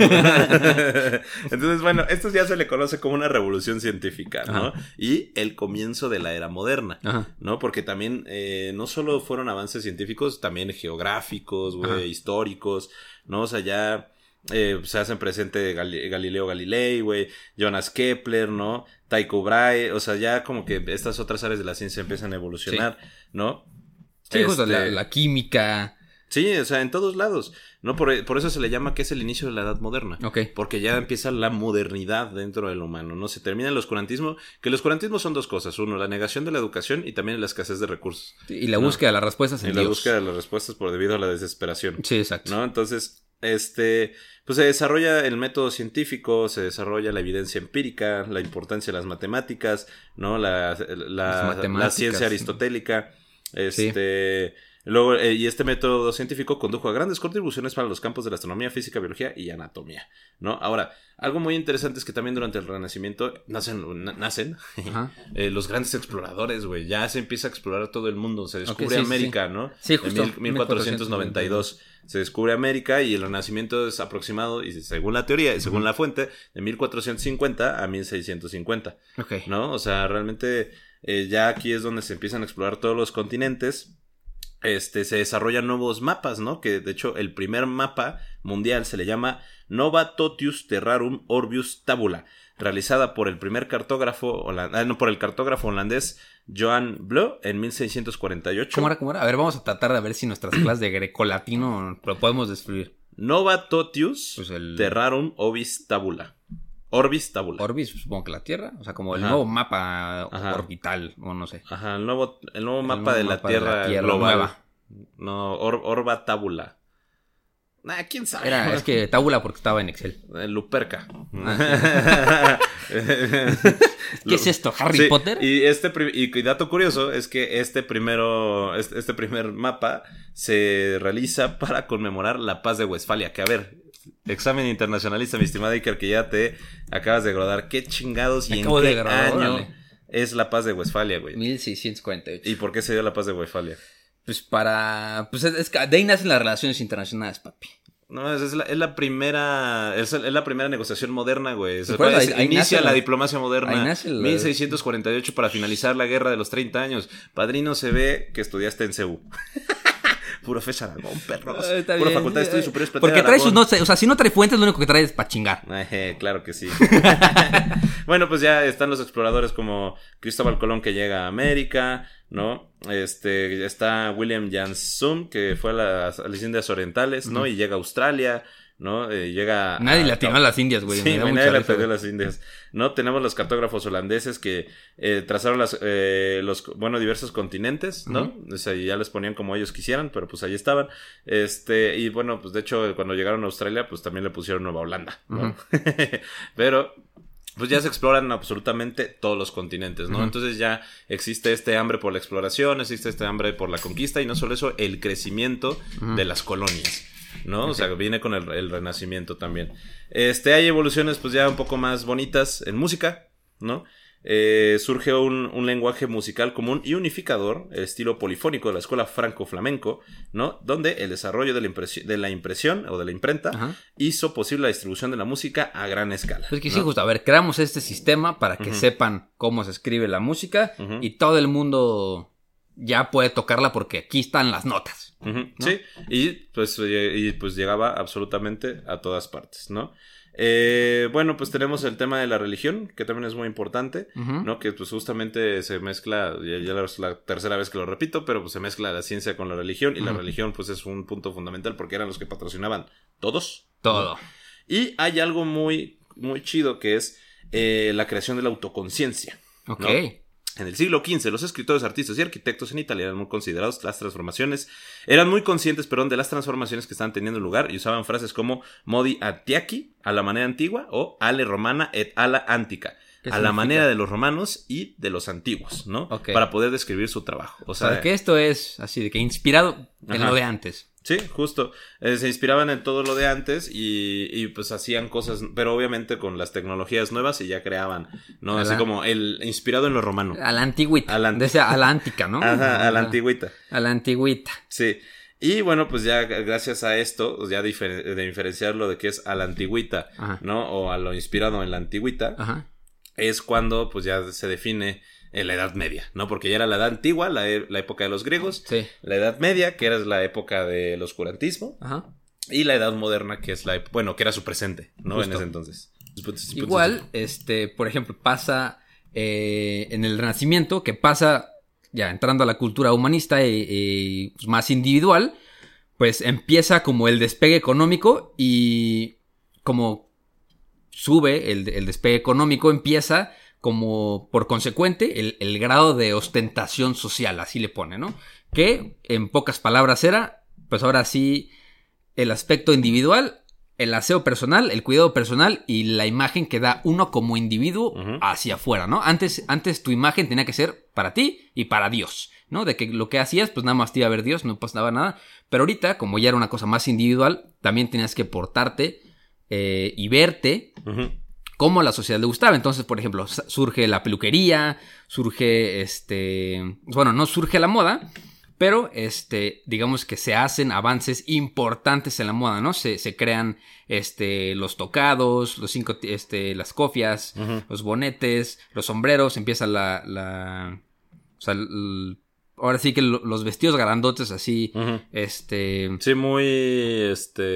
Entonces, bueno, esto ya se le conoce como una revolución científica, ¿no? Ajá. Y el comienzo de la era moderna, Ajá. ¿no? Porque también no solo fueron avances científicos, también geográficos, Ajá. güey, históricos, ¿no? O sea, ya se hacen presente Galileo Galilei, güey, Jonas Kepler, ¿no? Tycho Brahe, o sea, ya como que estas otras áreas de la ciencia empiezan a evolucionar, ¿no? Sí, justo la química. Sí, o sea, en todos lados, ¿no? Por eso se le llama que es el inicio de la Edad Moderna. Ok. Porque ya empieza la modernidad dentro del humano, ¿no? Se termina el oscurantismo, que el oscurantismo son dos cosas. Uno, la negación de la educación y también la escasez de recursos. Y la búsqueda de las respuestas en Y la Dios. búsqueda de las respuestas debido a la desesperación. Sí, exacto. ¿No? Entonces, pues se desarrolla el método científico, se desarrolla la evidencia empírica, la importancia de las matemáticas, ¿no? La ciencia aristotélica, Sí. Luego, y este método científico condujo a grandes contribuciones para los campos de la astronomía, física, biología y anatomía, ¿no? Ahora, algo muy interesante es que también durante el Renacimiento nacen los grandes exploradores, güey. Ya se empieza a explorar todo el mundo. Se descubre sí, América, sí. ¿no? Sí, justo. En 1492 se descubre América y el Renacimiento es aproximado, y según la teoría y según la fuente, de 1450 a 1650, Ok. ¿no? O sea, realmente ya aquí es donde se empiezan a explorar todos los continentes. Se desarrollan nuevos mapas, ¿no? Que de hecho el primer mapa mundial se le llama Nova Totius Terrarum Orbius Tabula, realizada por el primer cartógrafo holandés Johan Bleu en 1648. ¿Cómo era? A ver, vamos a tratar de ver si nuestras clases de grecolatino lo podemos describir. Nova Totius Pues Terrarum Orbis Tabula. Orbis Tabula. Orbis, supongo que la Tierra, o sea, como el Ajá. nuevo mapa Ajá. orbital, o no sé. Ajá, el nuevo mapa nuevo de la mapa de la Tierra Tierra global. nueva. No, Orba Tabula. ¿Quién sabe? Es que tabula porque estaba en Excel. Luperca. ¿Qué es esto, Harry Sí, Potter? y dato curioso es que este primer mapa se realiza para conmemorar la paz de Westfalia. Que a ver, examen internacionalista, mi estimado Iker, que ya te acabas de graduar. ¿Qué chingados y en acabo de qué graduar, año órale. es la paz de Westfalia, güey? 1648. ¿Y por qué se dio la paz de Westfalia? Pues es que de ahí nacen las relaciones internacionales, papi. No, es la primera negociación moderna, güey. Pues, ahí Inicia nace la la- diplomacia moderna. ahí nace la- 1648 para finalizar la guerra de los 30 años. Padrino, se ve que estudiaste en CEU. Puro Fes Aragón, perros. Está Pura bien. Facultad de Estudios Superiores Platea Porque trae Aragón. sus notas, o sea, si no trae fuentes, lo único que trae es para chingar. Claro que sí. Bueno, pues ya están los exploradores como Cristóbal Colón, que llega a América, ¿no? Está William Janszoon, que fue a las Indias Orientales, ¿no? Y llega a Australia, ¿no? Llega Nadie le atinó a las Indias, güey. Sí, me da güey, mucha nadie le risa, atinó a güey. las Indias, ¿no? Tenemos los cartógrafos holandeses que trazaron diversos continentes, ¿no? O sea, y ya les ponían como ellos quisieran, pero pues ahí estaban. Y bueno, pues de hecho, cuando llegaron a Australia, pues también le pusieron Nueva Holanda, ¿no? Pero pues ya se exploran absolutamente todos los continentes, ¿no? Entonces ya existe este hambre por la exploración, existe este hambre por la conquista, y no solo eso, el crecimiento de las colonias, ¿no? O sea, viene con el Renacimiento también. Hay evoluciones pues ya un poco más bonitas en música, ¿no? Surge un lenguaje musical común y unificador, el estilo polifónico de la escuela franco-flamenco, ¿no? Donde el desarrollo de la impresión o de la imprenta Ajá. hizo posible la distribución de la música a gran escala. Pues que sí, ¿no? justo. A ver, creamos este sistema para que sepan cómo se escribe la música y todo el mundo ya puede tocarla porque aquí están las notas. Ujú, sí, y pues llegaba absolutamente a todas partes, ¿no? Bueno, pues tenemos el tema de la religión, que también es muy importante, ¿no? Que pues justamente se mezcla, ya es la tercera vez que lo repito, pero pues se mezcla la ciencia con la religión, y la religión pues es un punto fundamental porque eran los que patrocinaban todos. Todo. ¿no? Y hay algo muy, muy chido que es la creación de la autoconciencia. Ok. ¿no? En el siglo XV, los escritores, artistas y arquitectos en Italia eran muy conscientes de las transformaciones que estaban teniendo lugar, y usaban frases como modi antiqui, a la manera antigua, o ale romana et ala antica, ¿Qué a la significa? manera de los romanos y de los antiguos, ¿no? Ok. Para poder describir su trabajo. O O sea, que esto es así de que inspirado en Ajá. lo de antes. sí, justo. Se inspiraban en todo lo de antes y pues hacían cosas, pero obviamente con las tecnologías nuevas, y ya creaban, ¿no? Así como inspirado en lo romano. A la antigüita. A la a la antica, ¿no? Ajá, a la antigüita. A la antigüita. Sí. Y bueno, pues ya gracias a esto, ya de diferenciarlo de que es a la antigüita, Ajá. ¿no? O a lo inspirado en la antigüita, Ajá. es cuando pues ya se define la Edad Media, ¿no? Porque ya era la Edad Antigua, la época de los griegos, Sí. la Edad Media, que era la época del oscurantismo, Ajá. y la Edad Moderna, que es que era su presente, ¿no? Justo. En ese entonces. Igual, por ejemplo, pasa en el Renacimiento, que pasa ya entrando a la cultura humanista y pues, más individual, pues empieza como el despegue económico, y como sube el despegue económico, empieza como por consecuente el grado de ostentación social, así le pone, ¿no? Que en pocas palabras era, pues ahora sí, el aspecto individual, el aseo personal, el cuidado personal y la imagen que da uno como individuo hacia afuera, ¿no? Antes tu imagen tenía que ser para ti y para Dios, ¿no? De que lo que hacías, pues nada más te iba a ver Dios, no pasaba nada. Pero ahorita, como ya era una cosa más individual, también tenías que portarte y verte como a la sociedad le gustaba. Entonces, por ejemplo, surge la peluquería, surge bueno, no surge la moda, pero digamos que se hacen avances importantes en la moda, ¿no? Se crean los tocados, las cofias, los bonetes, los sombreros, empieza o sea, ahora sí que los vestidos grandotes así, Sí, muy,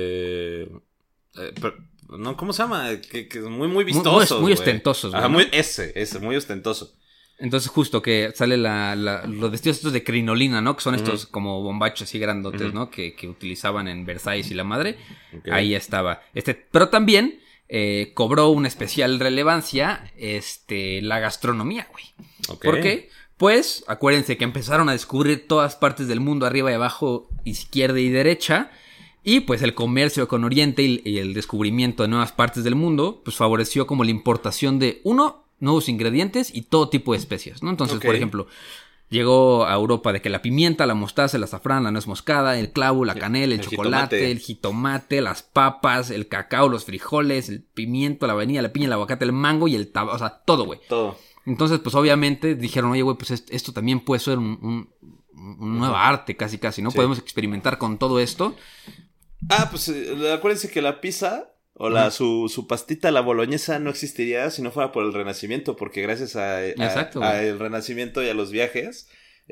no, ¿cómo se llama? Que muy vistosos, muy ostentosos, güey, Ajá, ¿no? muy ostentoso. Entonces justo que sale los vestidos estos de crinolina, ¿no? Que son estos como bombachos así grandotes, ¿no? Que utilizaban en Versailles y la madre. Okay. Ahí estaba. Pero también cobró una especial relevancia la gastronomía, güey. Okay. ¿Por qué? Pues acuérdense que empezaron a descubrir todas partes del mundo, arriba y abajo, izquierda y derecha. Y pues el comercio con Oriente y el descubrimiento de nuevas partes del mundo, pues favoreció como la importación de nuevos ingredientes y todo tipo de especias, ¿no? Entonces, por ejemplo, llegó a Europa de que la pimienta, la mostaza, el azafrán, la nuez moscada, el clavo, la canela, el chocolate, el jitomate, las papas, el cacao, los frijoles, el pimiento, la vainilla, la piña, el aguacate, el mango y el tabaco, o sea, todo, güey. Todo. Entonces, pues obviamente dijeron, oye, güey, pues esto también puede ser un nueva arte, casi, ¿no? Sí. Podemos experimentar con todo esto. Pues acuérdense que la pizza o su pastita, la boloñesa, no existiría si no fuera por el Renacimiento, porque gracias al Renacimiento y a los viajes,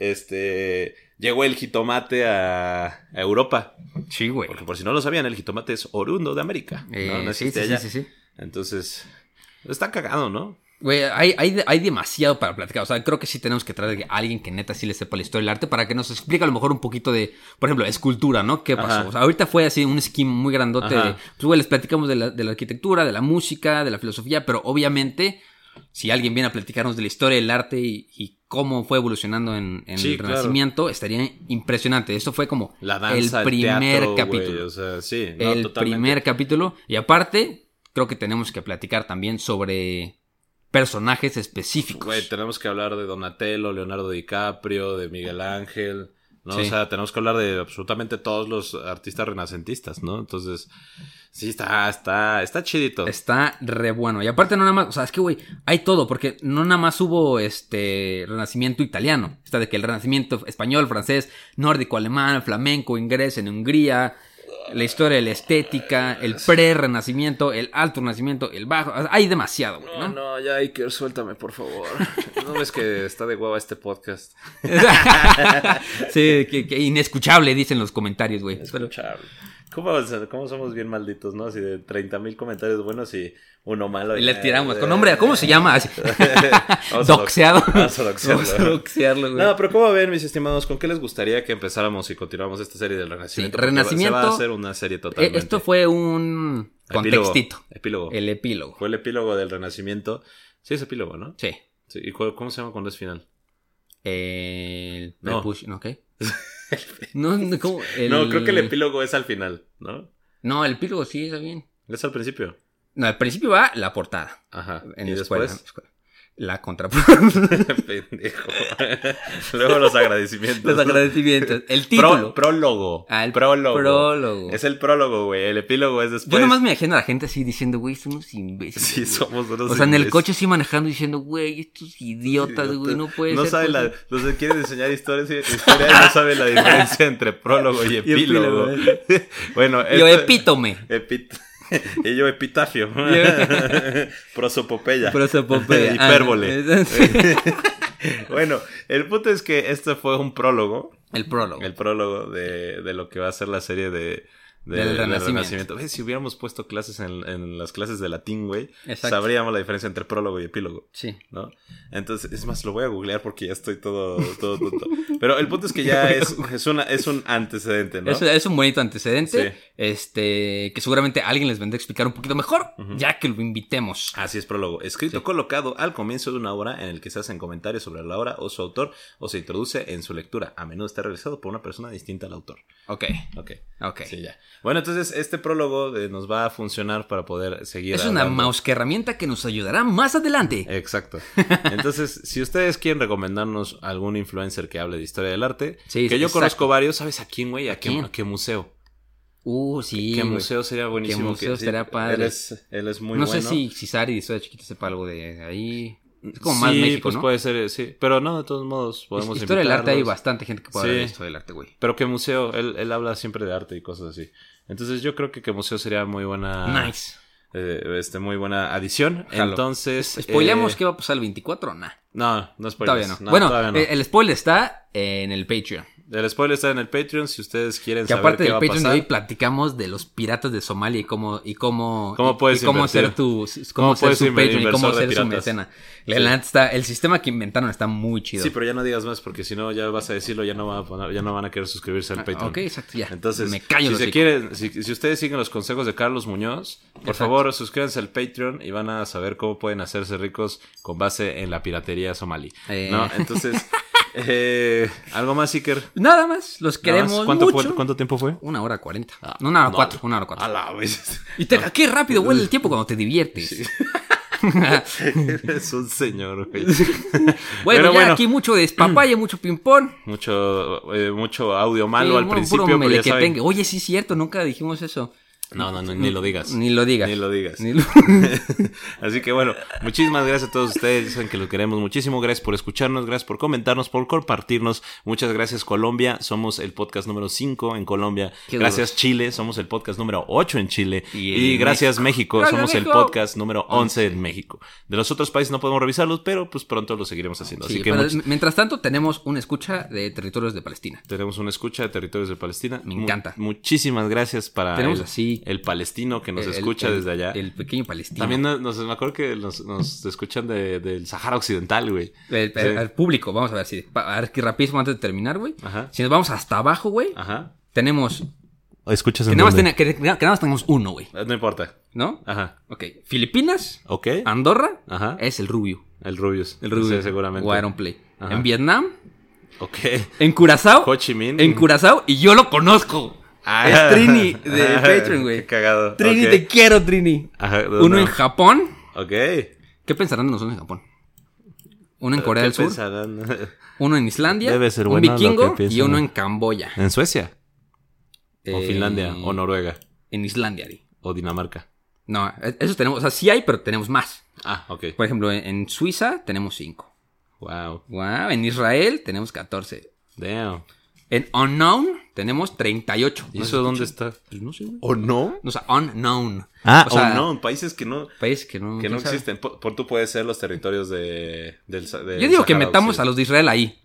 llegó el jitomate a Europa. Sí, güey. Porque por si no lo sabían, el jitomate es oriundo de América. No existe allá. Sí. Entonces, está cagado, ¿no? Güey, hay demasiado para platicar. O sea, creo que sí tenemos que traer a alguien que neta sí le sepa la historia del arte para que nos explique a lo mejor un poquito de, por ejemplo, escultura, ¿no? ¿Qué pasó? O sea, ahorita fue así un esquema muy grandote de, pues, güey, les platicamos de la arquitectura, de la música, de la filosofía, pero obviamente, si alguien viene a platicarnos de la historia del arte y cómo fue evolucionando en el Renacimiento, estaría impresionante. Esto fue como la danza, el primer teatro, capítulo. Güey, o sea, sí, el primer capítulo. Y aparte, creo que tenemos que platicar también sobre personajes específicos. Güey, tenemos que hablar de Donatello, Leonardo DiCaprio, de Miguel Ángel, ¿no? Sí. O sea, tenemos que hablar de absolutamente todos los artistas renacentistas, ¿no? Entonces, sí, está chidito. Está re bueno. Y aparte no nada más, o sea, es que, güey, hay todo, porque no nada más hubo renacimiento italiano. Está de que el renacimiento español, francés, nórdico, alemán, flamenco, inglés en Hungría, la historia de la estética, el pre-renacimiento, el alto renacimiento, el bajo. O sea, hay demasiado, güey, ¿no? No, ya, Iker, suéltame, por favor. ¿No ves que está de hueva este podcast? Sí, que inescuchable, dicen los comentarios, güey. Inescuchable. ¿Cómo somos bien malditos, no? Así de 30,000 comentarios buenos y uno malo. Y le tiramos con nombre, ¿cómo se llama? Doxeado. Vamos a doxearlo. güey. No, pero ¿cómo ven, mis estimados? ¿Con qué les gustaría que empezáramos y continuáramos esta serie del Renacimiento? Sí, Renacimiento. Se va a hacer una serie totalmente. Esto fue un contextito. Epílogo. El epílogo. Fue el epílogo del Renacimiento. Sí, es epílogo, ¿no? Sí. ¿Y cómo se llama cuando es final? ¿No qué? No, ¿cómo? No, creo que el epílogo es al final, ¿no? No, el epílogo sí está bien. Es al principio. No, al principio va la portada. Ajá. ¿Y después? La contraportada. Pendejo. Luego los agradecimientos. Los agradecimientos. El título. Prólogo. El prólogo. Es el prólogo, güey. El epílogo es después. Yo nomás me imagino a la gente así diciendo, güey, son unos imbéciles. Sí, somos unos imbéciles. O sea, en el coche así manejando diciendo, güey, estos idiotas, güey, no puede ser. No saben los que quieren enseñar historia y no saben la diferencia entre prólogo y epílogo. Bueno, yo epítome. Y yo epitafio. Prosopopeya. Hipérbole. Bueno, el punto es que este fue un prólogo. El prólogo de lo que va a ser la serie del Renacimiento. Si hubiéramos puesto clases en las clases de latín, güey, sabríamos la diferencia entre prólogo y epílogo. Sí. ¿No? Entonces, es más, lo voy a googlear porque ya estoy todo tonto. Pero el punto es que ya es un antecedente, ¿no? Es un bonito antecedente. Sí. Que seguramente alguien les vendrá a explicar un poquito mejor, ya que lo invitemos. Así es, prólogo. Escrito colocado al comienzo de una obra en el que se hacen comentarios sobre la obra o su autor o se introduce en su lectura. A menudo está realizado por una persona distinta al autor. Ok. Sí, ya. Bueno, entonces este prólogo nos va a funcionar para poder seguir Es una mouse herramienta que nos ayudará más adelante. Exacto. Entonces, si ustedes quieren recomendarnos algún influencer que hable de historia del arte, Sí, que sí, yo exacto. conozco varios, ¿sabes a quién, güey? ¿A quién? qué museo? Sí. ¿Qué güey. museo sería buenísimo? ¿Qué museo sí, estaría padre? Él es muy no bueno. sé si Sari de Historia Chiquita sepa algo de ahí. Es como más sí, México, pues ¿no? puede ser, sí. Pero no, de todos modos, podemos Historia del arte hay invitarlos. bastante gente que puede Sí. hablar de historia del arte, güey. Pero qué museo, él habla siempre de arte y cosas así. Entonces yo creo que qué museo sería muy buena... Nice. Muy buena adición. Jalo. Entonces... ¿Spoileamos qué va a pasar el 24 o no? No spoilers. Todavía no. Bueno, todavía no. el spoiler está en el Patreon. El spoiler está en el Patreon si ustedes quieren Que saber aparte qué del va a Patreon de pasar. hoy platicamos de los piratas de Somalia y cómo puedes ser invertir. cómo ser puedes su Patreon y cómo inversor de ser su piratas. mecena. Sí. El sistema que inventaron está muy chido. Sí, pero ya no digas más porque si no ya vas a decirlo, ya no van a querer suscribirse al Patreon. Ok, exacto, ya. Entonces, Me callo los si ustedes siguen los consejos de Carlos Muñoz, por Exacto. favor suscríbanse al Patreon y van a saber cómo pueden hacerse ricos con base en la piratería somalí. ¿No? Entonces, ¿algo más, Iker? Nada más, los queremos mucho. ¿Cuánto tiempo fue? 1:40. No, 1:04, 1:04. A la vez. Y qué rápido huele el tiempo cuando te diviertes. Eres un señor, güey. Bueno, Pero ya aquí mucho despapalle, mucho ping-pong. Mucho audio malo al Puro principio, pero ya melequetengue. saben. Oye, sí es cierto, nunca dijimos eso. No, ni lo digas. Ni lo digas. Ni lo digas. Ni lo- Así que bueno, muchísimas gracias a todos ustedes. Saben que los queremos muchísimo. Gracias por escucharnos, gracias por comentarnos, por compartirnos. Muchas gracias, Colombia. Somos el podcast número 5 en Colombia. Qué Gracias, duros. Chile. Somos el podcast número 8 en Chile. Y en gracias, México. Gracias, Somos el México. podcast número 11 en México. De los otros países no podemos revisarlos, pero pues pronto lo seguiremos haciendo. Sí, Así que pero mientras tanto, tenemos una escucha de territorios de Palestina. tenemos una escucha de Territorios de Palestina. Me encanta. Muchísimas gracias para Tenemos así el palestino que nos El- escucha desde allá. El pequeño palestino. También me acuerdo que nos escuchan del Sahara Occidental, güey. El público, vamos a ver si. A ver, que rapidísimo antes de terminar, güey. Ajá. Si nos vamos hasta abajo, güey, Ajá. tenemos. ¿Escuchas Que nada, más que nada más tenemos uno, güey. No importa. ¿No? Ajá. Ok. Filipinas, Ok. Andorra, Ajá. es el Rubio. El Rubius. El Rubio. Sí, seguramente. Wiron Play. Ajá. En Vietnam, Ok. en Curazao. Ho Chi Minh. En Curazao, y yo lo conozco. Es Trini de Patreon, güey. Qué cagado. Trini, Ok. te quiero, Trini. Ajá. Uno en Japón. Ok. ¿Qué pensarán de nosotros en Japón? Uno en Corea ¿Qué del Sur. pensarán? Uno en Islandia. Debe ser un bueno lo vikingo. que Y piensan. uno en Camboya. ¿En Suecia? ¿O Eh, Finlandia? ¿O Noruega? En Islandia, Ari. ¿O Dinamarca? No, esos tenemos. O sea, sí hay, pero tenemos más. Ah, ok. Por ejemplo, en Suiza tenemos 5. Wow. Wow. En Israel tenemos 14. Damn. En Unknown tenemos 38. ¿Y ¿No eso se dónde escucha? está? Pues no sé, güey. ¿O no? O sea, Unknown. Ah, o sea, o no, en países que no países que no ¿quién sabe? existen. Por tú puedes ser los territorios del Yo digo que metamos a los de Israel ahí.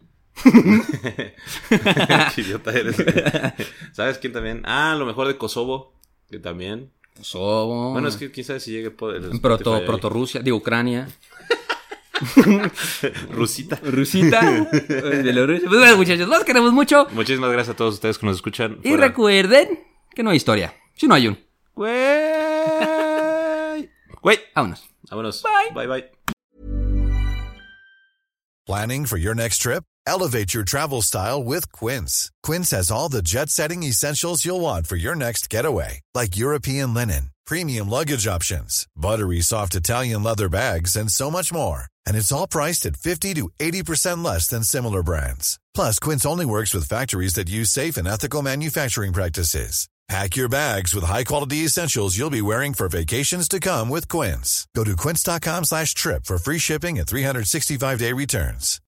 Qué idiota eres. ¿Sabes quién también? Ah, a lo mejor de Kosovo, que también. Kosovo. Bueno, es que quién sabe si llegue por el Proto-Rusia, digo Ucrania. Rusita. Rusita. Bielorrusia. Pues bueno, muchachos, los queremos mucho. Muchísimas gracias a todos ustedes que nos escuchan. Y recuerden que no hay historia. Si no hay un. Güey. Vámonos. Vámonos. Bye. Bye. Planning for your next trip? Elevate your travel style with Quince. Quince has all the jet-setting essentials you'll want for your next getaway, like European linen, premium luggage options, buttery soft Italian leather bags, and so much more. And it's all priced at 50 to 80% less than similar brands. Plus, Quince only works with factories that use safe and ethical manufacturing practices. Pack your bags with high-quality essentials you'll be wearing for vacations to come with Quince. Go to quince.com/trip for free shipping and 365-day returns.